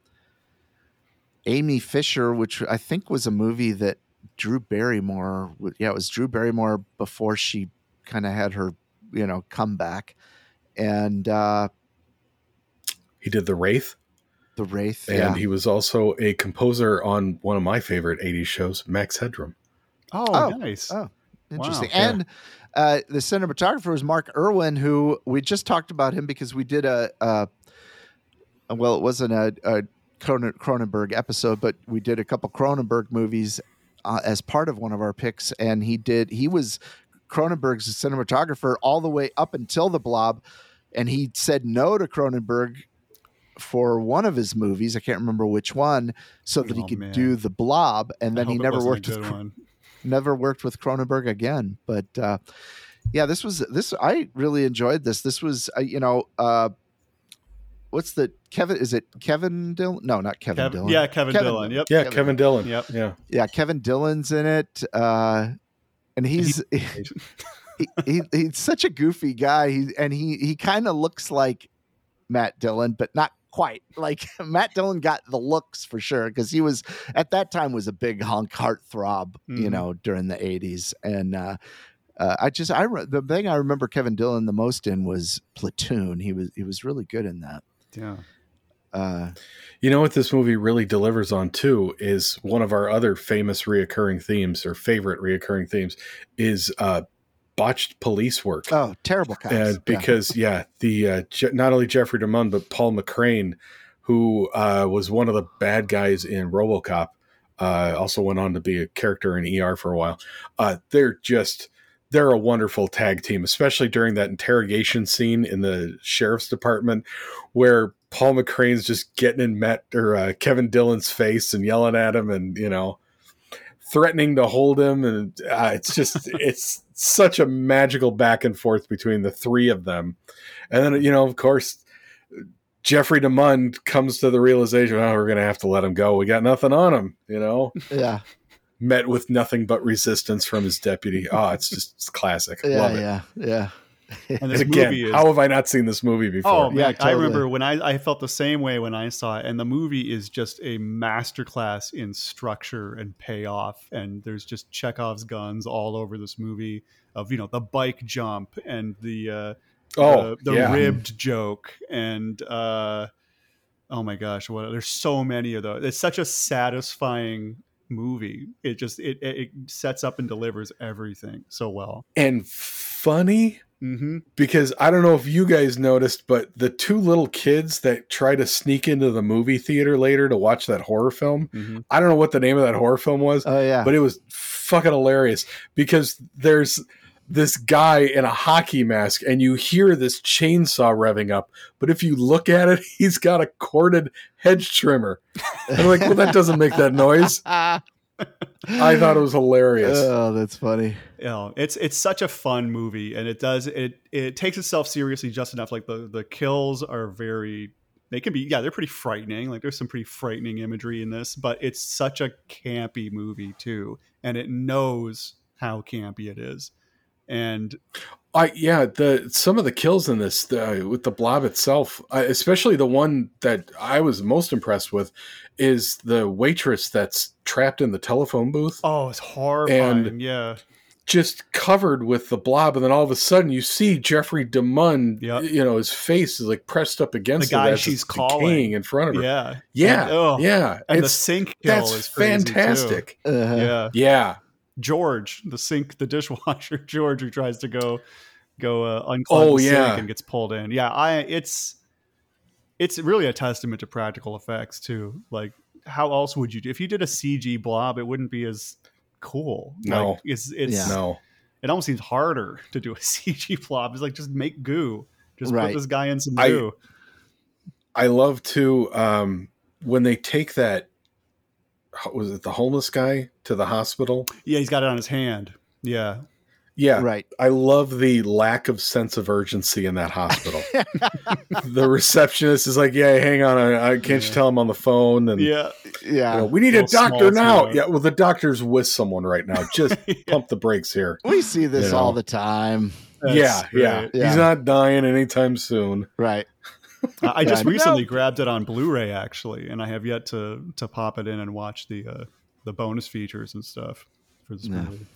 Speaker 6: Amy Fisher, which I think was a movie that Drew Barrymore, yeah, it was Drew Barrymore before she kind of had her, you know, comeback. And uh,
Speaker 7: He did The Wraith,
Speaker 6: The Wraith,
Speaker 7: and
Speaker 6: yeah.
Speaker 7: he was also a composer on one of my favorite eighties shows, Max Headroom.
Speaker 8: oh,
Speaker 6: Oh,
Speaker 8: nice.
Speaker 6: oh, Interesting.
Speaker 8: Wow.
Speaker 6: And uh, the cinematographer was Mark Irwin, who we just talked about him because we did a, uh, well, it wasn't a, a Cronen- Cronenberg episode, but we did a couple Cronenberg movies uh, as part of one of our picks. And he did, he was Cronenberg's cinematographer all the way up until The Blob. And he said no to Cronenberg for one of his movies. I can't remember which one, so that he
Speaker 8: Oh,
Speaker 6: could
Speaker 8: man.
Speaker 6: do The Blob. And
Speaker 8: I
Speaker 6: then he
Speaker 8: hope it
Speaker 6: never
Speaker 8: wasn't a
Speaker 6: worked with
Speaker 8: good
Speaker 6: Cro-
Speaker 8: one.
Speaker 6: never worked with Cronenberg again. But uh, yeah, this was this. I really enjoyed this. This was uh, you know, uh, what's the Kevin? Is it Kevin Dillon? No, not Kevin
Speaker 8: Kev-
Speaker 6: Dillon.
Speaker 8: yeah, Kevin,
Speaker 6: Kevin
Speaker 8: Dillon. Yep.
Speaker 7: Yeah,
Speaker 6: Kevin-
Speaker 7: Kevin Dillon.
Speaker 8: Yep.
Speaker 7: Yeah.
Speaker 6: Yeah, Kevin Dillon's in it, uh, and he's he, he, he's such a goofy guy. He and he he kind of looks like Matt Dillon, but not quite. Like Matt Dillon got the looks for sure because he was at that time was a big hunk heartthrob, you
Speaker 8: Mhm.
Speaker 6: know, during the eighties. And uh, uh, I just I re- the thing I remember Kevin Dillon the most in was Platoon. He was he was really good in that.
Speaker 8: Yeah.
Speaker 6: Uh,
Speaker 7: You know what this movie really delivers on too is one of our other famous reoccurring themes or favorite reoccurring themes is uh, botched police work.
Speaker 6: oh, terrible cops.
Speaker 7: And
Speaker 6: Yeah.
Speaker 7: because yeah, the uh, Je- not only Jeffrey DeMunn but Paul McCrane, who uh, was one of the bad guys in RoboCop, uh, also went on to be a character in E R for a while. Uh, they're just they're a wonderful tag team, especially during that interrogation scene in the sheriff's department where Paul McCrane's just getting in Matt or uh, Kevin Dillon's face and yelling at him, and you know, threatening to hold him, and uh, it's just it's such a magical back and forth between the three of them. And then you know, of course, Jeffrey DeMunn comes to the realization, oh, we're gonna have to let him go. We got nothing on him, you know.
Speaker 6: yeah,
Speaker 7: Met with nothing but resistance from his deputy. Oh, it's just it's classic.
Speaker 6: yeah,
Speaker 7: Love it.
Speaker 6: yeah, yeah.
Speaker 8: And this
Speaker 7: And again,
Speaker 8: movie is
Speaker 7: how have I not seen this movie before?
Speaker 8: Oh man,
Speaker 6: Yeah,
Speaker 8: I
Speaker 6: totally.
Speaker 8: remember when I, I felt the same way when I saw it, and the movie is just a masterclass in structure and payoff. And there's just Chekhov's guns all over this movie of you know the bike jump and the uh,
Speaker 7: Oh,
Speaker 8: the, the
Speaker 7: yeah.
Speaker 8: ribbed joke and uh, oh my gosh, what there's so many of those. It's such a satisfying movie. It just it it it sets up and delivers everything so well.
Speaker 7: And funny.
Speaker 8: Mm-hmm.
Speaker 7: Because I don't know if you guys noticed, but the two little kids that try to sneak into the movie theater later to watch that horror film,
Speaker 8: Mm-hmm.
Speaker 7: I don't know what the name of that horror film was,
Speaker 6: Oh yeah,
Speaker 7: but it was fucking hilarious because there's this guy in a hockey mask and you hear this chainsaw revving up, but if you look at it, he's got a corded hedge trimmer. And I'm like, well, that doesn't make that noise. I thought it was hilarious.
Speaker 6: oh, that's funny.
Speaker 8: You know, it's it's such a fun movie, and it does it it takes itself seriously just enough. Like the the kills are very, they can be yeah they're pretty frightening. Like there's some pretty frightening imagery in this, but it's such a campy movie too, and it knows how campy it is. And
Speaker 7: I yeah, the some of the kills in this the, with the blob itself, I, especially the one that I was most impressed with, is the waitress that's trapped in the telephone booth,
Speaker 8: oh, it's horrifying.
Speaker 7: And-
Speaker 8: yeah,
Speaker 7: just covered with the blob, and then all of a sudden you see Jeffrey DeMunn,
Speaker 8: Yep.
Speaker 7: you know, his face is like pressed up against
Speaker 8: The guy
Speaker 7: it as
Speaker 8: she's
Speaker 7: it's
Speaker 8: calling.
Speaker 7: decaying in front of her.
Speaker 8: yeah,
Speaker 7: yeah,
Speaker 8: And, oh,
Speaker 7: yeah.
Speaker 8: And the
Speaker 7: It's
Speaker 8: sink kill
Speaker 7: that's
Speaker 8: is crazy too.
Speaker 7: fantastic.
Speaker 6: Uh-huh.
Speaker 8: Yeah,
Speaker 7: Yeah,
Speaker 8: George, the sink, the dishwasher, George, who tries to go go uh, unclog
Speaker 7: Oh,
Speaker 8: the
Speaker 7: yeah.
Speaker 8: sink and gets pulled in. Yeah, I it's it's really a testament to practical effects too. Like, how else would you do if you did a C G blob? It wouldn't be as cool.
Speaker 7: No.
Speaker 8: Like, it's it's
Speaker 6: Yeah.
Speaker 7: no.
Speaker 8: it almost seems harder to do a C G blob. It's like just make goo, Just
Speaker 6: Right.
Speaker 8: put this guy in some
Speaker 7: I-
Speaker 8: goo.
Speaker 7: I love to um, when they take that. Was it the homeless guy to the hospital?
Speaker 8: Yeah, he's got it on his hand. Yeah.
Speaker 7: Yeah,
Speaker 6: Right.
Speaker 7: I love the lack of sense of urgency in that hospital. The receptionist is like, "Yeah, hang on, I, I can't you tell him on the phone?" And
Speaker 8: Yeah.
Speaker 6: Yeah.
Speaker 7: you know, we need a
Speaker 8: Little small
Speaker 7: doctor now.
Speaker 8: town.
Speaker 7: Yeah, well, the doctor's with someone right now. Just pump the brakes here.
Speaker 6: We see this
Speaker 7: You know.
Speaker 6: all the time.
Speaker 8: That's
Speaker 7: yeah, yeah,
Speaker 8: great.
Speaker 6: Yeah.
Speaker 7: He's not dying anytime soon.
Speaker 6: Right.
Speaker 8: I I just
Speaker 6: Yeah,
Speaker 8: recently
Speaker 6: no.
Speaker 8: grabbed it on Blu-ray actually, and I have yet to to pop it in and watch the uh, the bonus features and stuff for this
Speaker 6: Yeah.
Speaker 8: movie.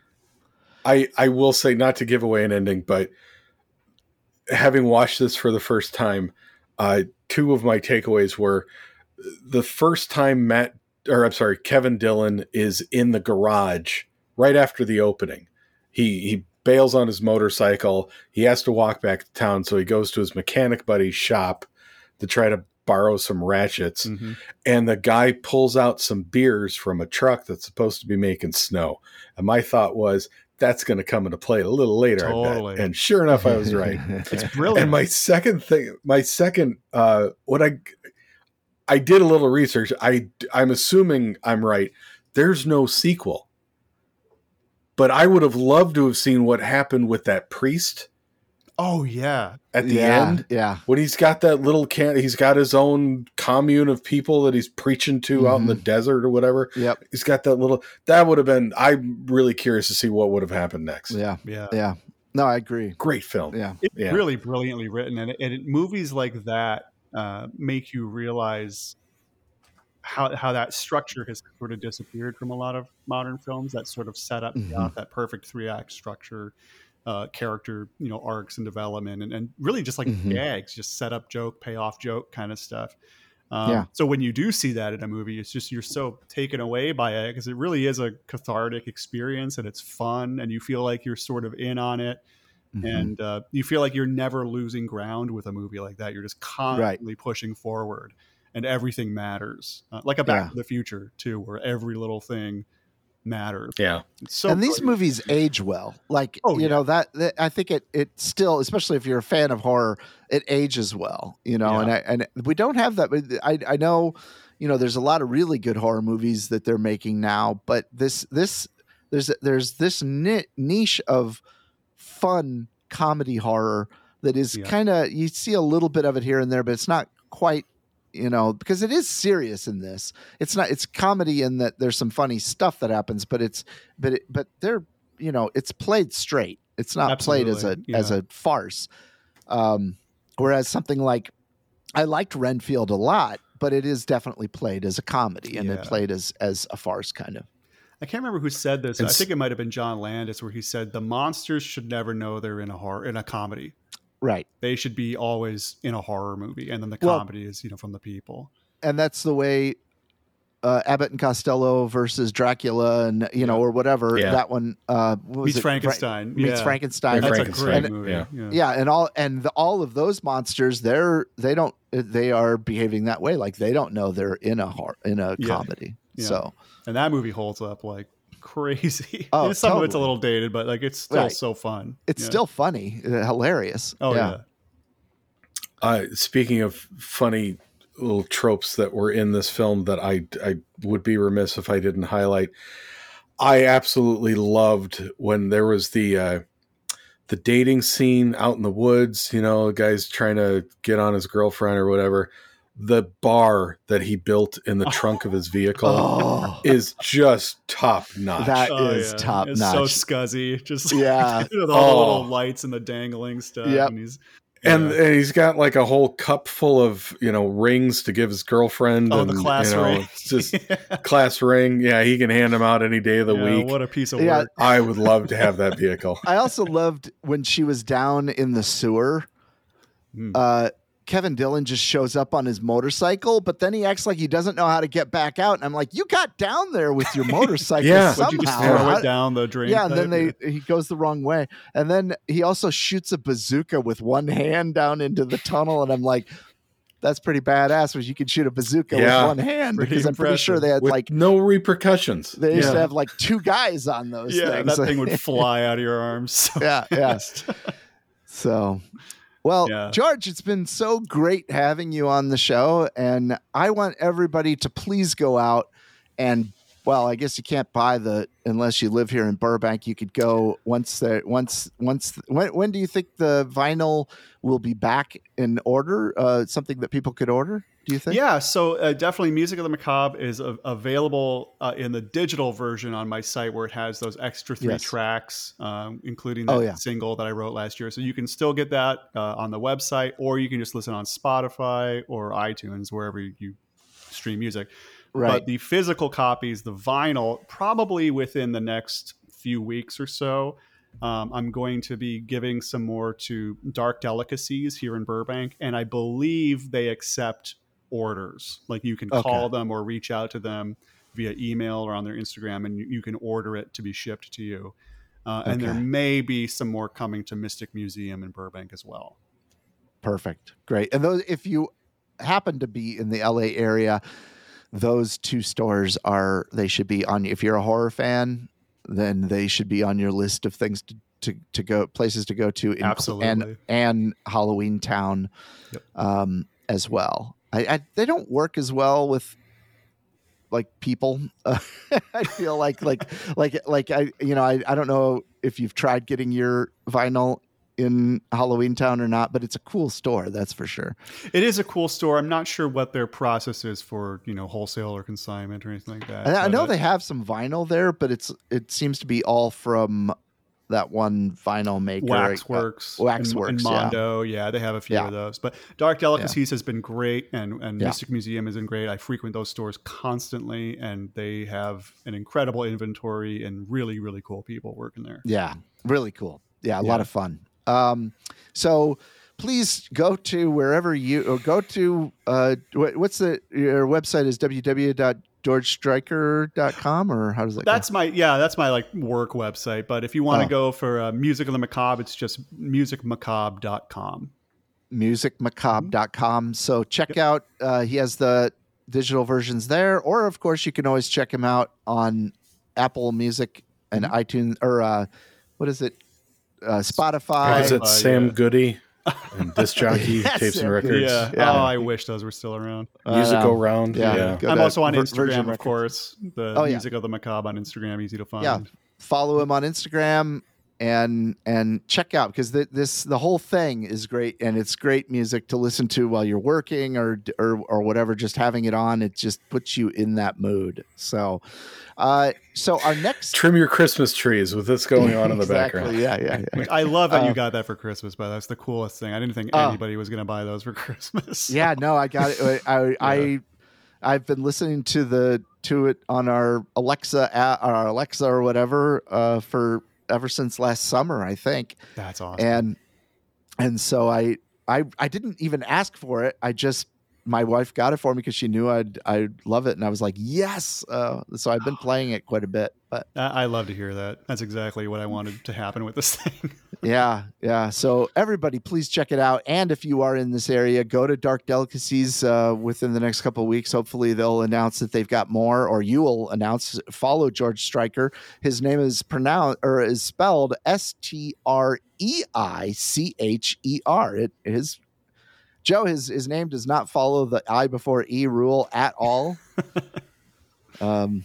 Speaker 7: I I will say, not to give away an ending, but having watched this for the first time, uh, two of my takeaways were the first time Matt, or I'm sorry, Kevin Dillon is in the garage right after the opening. He he bails on his motorcycle. He has to walk back to town, so he goes to his mechanic buddy's shop to try to borrow some ratchets.
Speaker 8: Mhm.
Speaker 7: And the guy pulls out some beers from a truck that's supposed to be making snow. And my thought was, that's going to come into play a little later. I
Speaker 8: Totally.
Speaker 7: bet. And sure enough, I was right.
Speaker 8: It's brilliant.
Speaker 7: And my second thing, my second, uh, what I, I did a little research. I, I'm assuming I'm right. There's no sequel, but I would have loved to have seen what happened with that priest
Speaker 8: Oh yeah.
Speaker 7: at the
Speaker 6: yeah,
Speaker 7: end.
Speaker 6: Yeah.
Speaker 7: When he's got that little can, he's got his own commune of people that he's preaching to out in the desert or whatever.
Speaker 6: Yep.
Speaker 7: He's got that little, that would have been, I'm really curious to see what would have happened next.
Speaker 6: Yeah.
Speaker 8: Yeah.
Speaker 6: Yeah. No, I agree.
Speaker 7: Great film.
Speaker 6: Yeah.
Speaker 8: It's
Speaker 7: Yeah.
Speaker 8: really brilliantly written, and, it, and it, movies like that uh, make you realize how how that structure has sort of disappeared from a lot of modern films. That sort of set up
Speaker 6: Mhm.
Speaker 8: uh, that perfect three act structure, uh, character, you know, arcs and development, and, and really just like
Speaker 6: Mhm.
Speaker 8: gags, just set up joke, payoff joke kind of stuff. Um,
Speaker 6: Yeah.
Speaker 8: So when you do see that in a movie, it's just you're so taken away by it because it really is a cathartic experience, and it's fun, and you feel like you're sort of in on it.
Speaker 6: Mhm.
Speaker 8: And uh, you feel like you're never losing ground with a movie like that. You're just constantly pushing forward, and everything matters. Uh, like a Back
Speaker 6: Yeah.
Speaker 8: to the Future too, where every little thing matters.
Speaker 7: Yeah.
Speaker 8: It's so
Speaker 6: and these
Speaker 8: brilliant.
Speaker 6: movies age well. Like,
Speaker 8: Oh,
Speaker 6: you
Speaker 8: yeah.
Speaker 6: know, that, that I think it it still, especially if you're a fan of horror, it ages well, you know,
Speaker 8: Yeah.
Speaker 6: and I, and we don't have that. but I, I know, you know, there's a lot of really good horror movies that they're making now, but this, this, there's, there's this ni- niche of fun comedy horror that is
Speaker 8: Yeah.
Speaker 6: kind of, you see a little bit of it here and there, but it's not quite, you know, because it is serious in this. It's not, it's comedy in that there's some funny stuff that happens, but it's, but it, but they're, you know, it's played straight. It's not played as a,
Speaker 8: Absolutely,
Speaker 6: as
Speaker 8: yeah.
Speaker 6: a farce. Um, whereas something like, I liked Renfield a lot, but it is definitely played as a comedy and it
Speaker 8: Yeah.
Speaker 6: played as, as a farce kind of.
Speaker 8: I can't remember who said this. I
Speaker 7: It's-
Speaker 8: think it might have been John Landis, where he said the monsters should never know they're in a horror in a comedy.
Speaker 6: Right.
Speaker 8: They should be always in a horror movie, and then the
Speaker 6: Well-
Speaker 8: comedy is, you know, from the people.
Speaker 6: And that's the way uh, Abbott and Costello versus Dracula and, you know,
Speaker 8: Yeah.
Speaker 6: or whatever,
Speaker 7: Yeah.
Speaker 6: that one uh, what was
Speaker 8: Meets
Speaker 6: it? Fra-
Speaker 8: Frankenstein.
Speaker 6: meets
Speaker 8: Yeah.
Speaker 6: Frankenstein.
Speaker 8: That's
Speaker 7: Frankenstein.
Speaker 8: a great
Speaker 7: And-
Speaker 8: movie.
Speaker 7: yeah.
Speaker 8: Yeah.
Speaker 6: Yeah, and all and the, all of those monsters, they're they don't they are behaving that way, like they don't know they're in a horror in a
Speaker 8: Yeah.
Speaker 6: comedy.
Speaker 8: Yeah.
Speaker 6: So
Speaker 8: And that movie holds up like crazy.
Speaker 6: Oh,
Speaker 8: And some of it's a
Speaker 6: totally.
Speaker 8: little dated, but like it's still
Speaker 6: Right.
Speaker 8: so fun.
Speaker 6: it's
Speaker 8: Yeah.
Speaker 6: still funny, uh, hilarious.
Speaker 8: Oh yeah.
Speaker 6: yeah.
Speaker 7: Uh, speaking of funny little tropes that were in this film that I, I would be remiss if I didn't highlight, I absolutely loved when there was the uh, the dating scene out in the woods. You know, the guy's trying to get on his girlfriend or whatever. The bar that he built in the trunk of his vehicle
Speaker 6: Oh,
Speaker 7: is just top notch.
Speaker 6: That-
Speaker 8: Oh,
Speaker 6: is top
Speaker 8: It's so
Speaker 6: notch.
Speaker 8: scuzzy. Just
Speaker 6: Yeah.
Speaker 8: with all the
Speaker 7: Oh.
Speaker 8: little lights and the dangling stuff.
Speaker 6: Yep.
Speaker 8: And he's
Speaker 7: And,
Speaker 8: yeah.
Speaker 7: and he's got like a whole cup full of, you know, rings to give his girlfriend.
Speaker 8: Oh,
Speaker 7: and,
Speaker 8: the class
Speaker 7: you know,
Speaker 8: ring.
Speaker 7: It's just class ring. Yeah, he can hand them out any day of the
Speaker 8: Yeah,
Speaker 7: week.
Speaker 8: What a piece of
Speaker 6: Yeah.
Speaker 8: work.
Speaker 7: I would love to have that vehicle.
Speaker 6: I also loved when she was down in the sewer.
Speaker 8: Hmm.
Speaker 6: Uh, Kevin Dillon just shows up on his motorcycle, but then he acts like he doesn't know how to get back out. And I'm like, you got down there with your motorcycle
Speaker 7: Yeah.
Speaker 6: somehow.
Speaker 8: Would you just
Speaker 7: How-
Speaker 8: throw
Speaker 6: How-
Speaker 8: it down the drain?
Speaker 6: yeah, and then
Speaker 8: pipe?
Speaker 6: they he goes the wrong way, and then he also shoots a bazooka with one hand down into the tunnel, and I'm like, that's pretty badass. Was you could shoot a bazooka
Speaker 7: Yeah.
Speaker 6: with one hand
Speaker 8: Pretty
Speaker 6: because I'm pretty sure they had
Speaker 7: With
Speaker 6: like
Speaker 7: no repercussions.
Speaker 6: they used
Speaker 7: Yeah.
Speaker 6: to have like two guys on those
Speaker 8: yeah,
Speaker 6: things.
Speaker 8: that thing would fly out of your arms. So
Speaker 6: Yeah, yeah.
Speaker 8: fast.
Speaker 6: So Well,
Speaker 8: Yeah.
Speaker 6: George, it's been so great having you on the show, and I want everybody to please go out and, well, I guess you can't buy the unless you live here in Burbank. You could go once the once once. When when do you think the vinyl will be back in order? Uh, something that people could order? Do you think?
Speaker 8: Yeah, so uh, definitely Music of the Macabre is uh, available uh, in the digital version on my site, where it has those extra three
Speaker 6: Yes.
Speaker 8: tracks, um, including that
Speaker 6: Oh, yeah.
Speaker 8: single that I wrote last year. So you can still get that uh, on the website, or you can just listen on Spotify or iTunes, wherever you stream music.
Speaker 6: Right.
Speaker 8: But the physical copies, the vinyl, probably within the next few weeks or so, um, I'm going to be giving some more to Dark Delicacies here in Burbank. And I believe they accept orders. Like you can call
Speaker 6: Okay.
Speaker 8: them or reach out to them via email or on their Instagram, and you, you can order it to be shipped to you. Uh, and there
Speaker 6: Okay.
Speaker 8: may be some more coming to Mystic Museum in Burbank as well.
Speaker 6: Perfect. Great. And those, if you happen to be in the L A area, those two stores are, they should be on, if you're a horror fan, then they should be on your list of things to, to, to go, places to go to. In,
Speaker 8: Absolutely.
Speaker 6: And, and Halloween Town
Speaker 8: Yep.
Speaker 6: um, as well. I, I, they don't work as well with like people. Uh, I feel like, like, like, like I, you know, I, I don't know if you've tried getting your vinyl in Halloween Town or not, but it's a cool store. That's for sure.
Speaker 8: It is a cool store. I'm not sure what their process is for, you know, wholesale or consignment or anything like that.
Speaker 6: And I
Speaker 8: but,
Speaker 6: know
Speaker 8: uh,
Speaker 6: they have some vinyl there, but it's, it seems to be all from that one vinyl maker.
Speaker 8: Waxworks,
Speaker 6: uh, Waxworks,
Speaker 8: and, and
Speaker 6: yeah.
Speaker 8: Mondo. Yeah. They have a few
Speaker 6: Yeah.
Speaker 8: of those. But Dark Delicacies has been great, and, and
Speaker 6: Yeah.
Speaker 8: Mystic Museum has been great. I frequent those stores constantly, and they have an incredible inventory and really, really cool people working there.
Speaker 6: Yeah, really cool. Yeah, a
Speaker 8: Yeah.
Speaker 6: lot of fun. Um, so please go to wherever you or go to uh, what, what's the your website is w w w dot george stryker dot com, or how does that
Speaker 8: That's
Speaker 6: go?
Speaker 8: my, yeah, that's my like work website. But if you want to
Speaker 6: Oh.
Speaker 8: go for uh, Music of the Macabre, it's just music macabre dot com.
Speaker 6: music macabre dot com. So check out, uh, he has the digital versions there, or of course you can always check him out on Apple Music and iTunes, or uh, what is it? Uh, Spotify.
Speaker 7: Is it
Speaker 8: Uh,
Speaker 7: Sam
Speaker 8: yeah.
Speaker 7: Goody and Disc Jockey
Speaker 6: Yes,
Speaker 7: Tapes
Speaker 6: Sam
Speaker 7: and
Speaker 6: Goody.
Speaker 7: Records?
Speaker 8: Yeah.
Speaker 6: Yeah.
Speaker 8: Oh, I wish those were still around.
Speaker 7: Music
Speaker 6: Uh,
Speaker 7: Go Round.
Speaker 6: yeah.
Speaker 7: Yeah.
Speaker 6: Go
Speaker 8: I'm
Speaker 6: to
Speaker 8: also on
Speaker 6: Vir-
Speaker 8: Instagram,
Speaker 6: Virgin
Speaker 8: of
Speaker 6: Records.
Speaker 8: course. The
Speaker 6: Oh, yeah.
Speaker 8: Music of the Macabre on Instagram, easy to find.
Speaker 6: Yeah, follow him on Instagram and and check out, because th- this the whole thing is great, and it's great music to listen to while you're working or or or whatever. Just having it on, it just puts you in that mood. So, uh, so our next
Speaker 7: Trim your Christmas trees with this going on in the
Speaker 6: Exactly,
Speaker 7: background.
Speaker 6: Yeah, yeah, yeah.
Speaker 8: I love that
Speaker 6: Uh,
Speaker 8: you got that for Christmas, but that's the coolest thing. I didn't think
Speaker 6: Oh.
Speaker 8: anybody was going to buy those for Christmas.
Speaker 6: Yeah, no, I got it. I, I, I've been listening to the to it on our Alexa, app, our Alexa or whatever, uh, for ever since last summer, I think.
Speaker 8: That's awesome.
Speaker 6: And and so I, I, I didn't even ask for it. I just my wife got it for me because she knew I'd I'd love it, and I was like, yes. Uh, so I've been playing it quite a bit, but.
Speaker 8: I I love to hear that. That's exactly what I wanted to happen with this thing.
Speaker 6: Yeah, yeah. So everybody, please check it out. And if you are in this area, go to Dark Delicacies uh, within the next couple of weeks. Hopefully, they'll announce that they've got more, or you will announce. Follow George Stryker. His name is pronounced or is spelled S T R E I C H E R. It his Joe. His his name does not follow the I before E rule at all. um,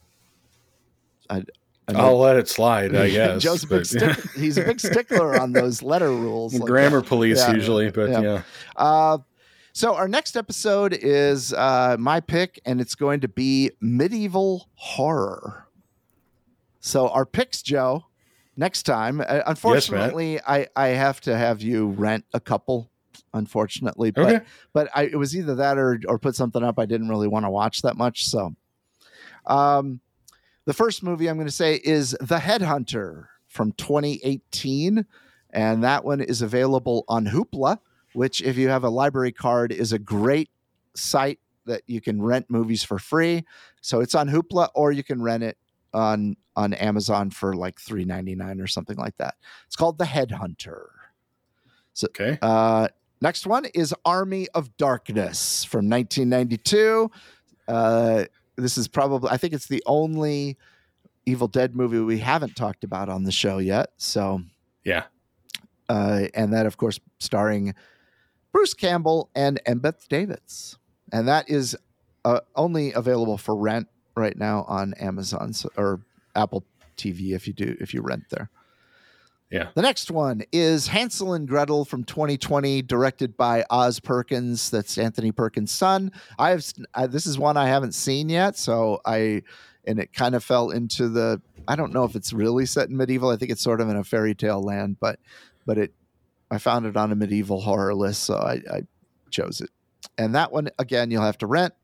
Speaker 6: I. I know-
Speaker 7: I'll let it slide, I guess.
Speaker 6: Joe's a big
Speaker 7: but-
Speaker 6: stick, he's a big stickler on those letter rules. like
Speaker 7: Grammar
Speaker 6: that.
Speaker 7: police
Speaker 6: Yeah.
Speaker 7: usually, but
Speaker 6: Yeah.
Speaker 7: yeah.
Speaker 6: Uh, so our next episode is uh, my pick, and it's going to be medieval horror. So our picks, Joe, next time. Uh, unfortunately, I, I have to have you rent a couple. Unfortunately, but
Speaker 7: Okay.
Speaker 6: but I, it was either that or or put something up I didn't really want to watch that much. So, um. The first movie I'm going to say is The Headhunter from twenty eighteen, and that one is available on Hoopla, which, if you have a library card, is a great site that you can rent movies for free. So it's on Hoopla, or you can rent it on on Amazon for like three ninety-nine or something like that. It's called The Headhunter. So,
Speaker 7: Okay.
Speaker 6: uh, next one is Army of Darkness from nineteen ninety-two. Uh, this is probably, I think it's the only Evil Dead movie we haven't talked about on the show yet. So,
Speaker 7: Yeah.
Speaker 6: Uh, and that, of course, starring Bruce Campbell and Embeth Davidtz. And that is uh, only available for rent right now on Amazon so, or Apple T V if you do if you rent there.
Speaker 7: Yeah.
Speaker 6: The next one is Hansel and Gretel from twenty twenty, directed by Oz Perkins. That's Anthony Perkins' son. I have uh, this is one I haven't seen yet, so I and it kind of fell into the. I don't know if it's really set in medieval. I think it's sort of in a fairy tale land, but but it. I found it on a medieval horror list, so I, I chose it. And that one again, you'll have to rent.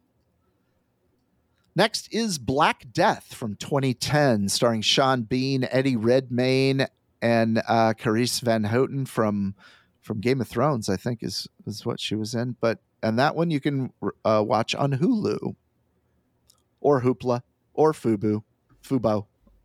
Speaker 6: Next is Black Death from twenty ten, starring Sean Bean, Eddie Redmayne, and uh, Carice Van Houten from from Game of Thrones, I think is is what she was in. But and that one you can uh, watch on Hulu or Hoopla or Fubo, Fubo.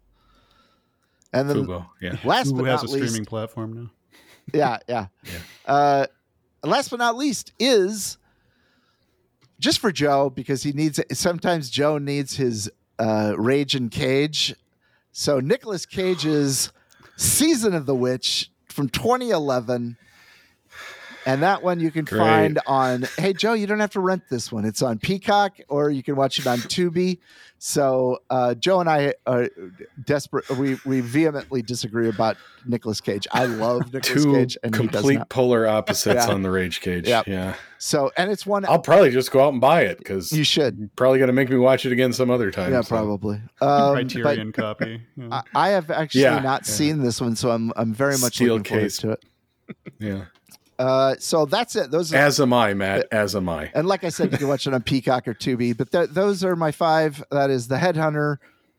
Speaker 6: And then
Speaker 7: Fubo, yeah.
Speaker 6: last
Speaker 8: Who
Speaker 6: but
Speaker 8: has
Speaker 6: not
Speaker 8: a
Speaker 6: least,
Speaker 8: streaming platform now?
Speaker 6: yeah, yeah.
Speaker 7: Yeah.
Speaker 6: Uh, last but not least is just for Joe, because he needs sometimes Joe needs his uh, rage and cage. So Nicolas Cage's Season of the Witch from twenty eleven. And that one you can
Speaker 7: Great.
Speaker 6: find on, hey, Joe, you don't have to rent this one. It's on Peacock or you can watch it on Tubi. So uh, Joe and I are desperate. We, we vehemently disagree about Nicolas Cage. I love Nicolas
Speaker 7: Two
Speaker 6: Cage. And he does
Speaker 7: complete
Speaker 6: not.
Speaker 7: polar opposites
Speaker 6: Yeah.
Speaker 7: on the Rage Cage.
Speaker 6: Yep.
Speaker 7: Yeah.
Speaker 6: So, and it's one
Speaker 7: I'll probably just go out and buy it because
Speaker 6: you should.
Speaker 7: you're probably going to make me watch it again some other time.
Speaker 6: Yeah,
Speaker 7: so.
Speaker 6: probably. Um,
Speaker 8: Criterion copy. Yeah.
Speaker 6: but I, I have actually
Speaker 7: Yeah,
Speaker 6: not
Speaker 7: yeah.
Speaker 6: seen this one, so I'm I'm very much
Speaker 7: Steel
Speaker 6: looking forward
Speaker 7: case.
Speaker 6: to it.
Speaker 7: Yeah.
Speaker 6: Uh, so that's it. Those are,
Speaker 7: As am I, Matt. As am I.
Speaker 6: and like I said, you can watch it on Peacock or Tubi. But th- those are my five. That is The Headhunter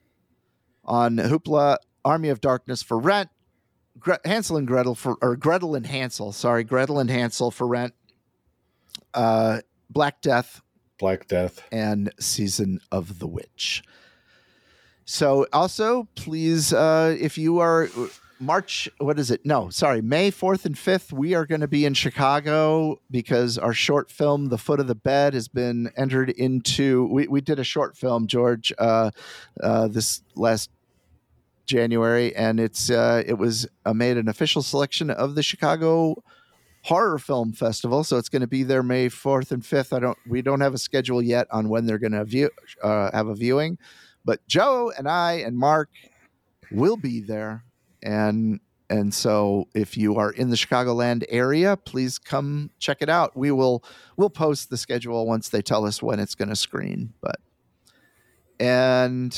Speaker 6: on Hoopla, Army of Darkness for rent, Gre- Hansel and Gretel for or Gretel and Hansel. Sorry, Gretel and Hansel for rent. Uh, Black Death
Speaker 7: Black Death.
Speaker 6: and Season of the Witch. So also, please, uh, if you are March, what is it? No, sorry, May fourth and fifth, we are going to be in Chicago because our short film, The Foot of the Bed, has been entered into, we, we did a short film, George, uh, uh, this last January, and it's uh, it was uh, made an official selection of the Chicago Horror Film Festival, so it's going to be there May fourth and fifth. I don't, we don't have a schedule yet on when they're going to view, uh, have a viewing, but Joe and I and Mark will be there, and and so if you are in the Chicagoland area, please come check it out. We will we'll post the schedule once they tell us when it's going to screen, but and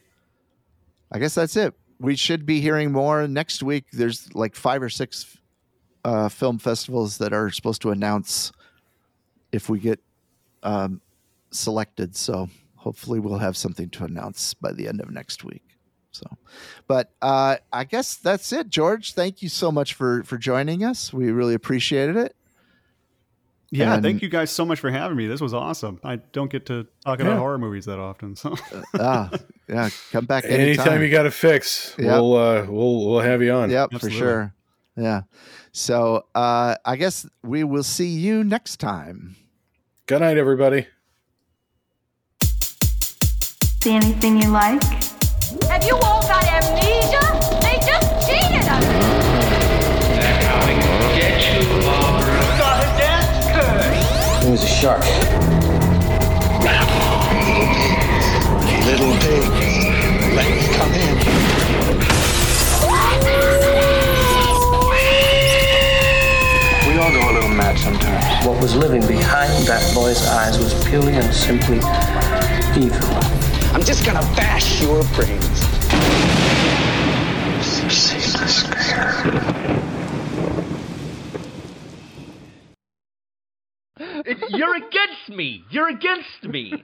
Speaker 6: I guess that's it. We should be hearing more next week. There's like five or six uh, film festivals that are supposed to announce if we get um, selected. So hopefully we'll have something to announce by the end of next week. So, but uh, I guess that's it, George. Thank you so much for, for joining us. We really appreciated it.
Speaker 8: Yeah,
Speaker 6: And-
Speaker 8: thank you guys so much for having me. This was awesome. I don't get to talk about
Speaker 7: Yeah.
Speaker 8: horror movies that often. So
Speaker 6: ah, yeah, come back anytime.
Speaker 7: Anytime you got to fix,
Speaker 6: Yep.
Speaker 7: we'll uh, we'll we'll have you on.
Speaker 6: Yep,
Speaker 8: Absolutely.
Speaker 6: for sure. Yeah. So uh, I guess we will see you next time.
Speaker 7: Good night, everybody.
Speaker 1: See anything you like?
Speaker 2: Have you all got amnesia? They just cheated us.
Speaker 3: They're coming to get you, Barbara. Got a dance, Kurt.
Speaker 5: It was a shark. Little pig, let me come in. We all go a little mad sometimes.
Speaker 4: What was living behind that boy's eyes was purely and simply evil.
Speaker 5: I'm just gonna bash your brains. Ceaseless care.
Speaker 3: You're against me. You're against me.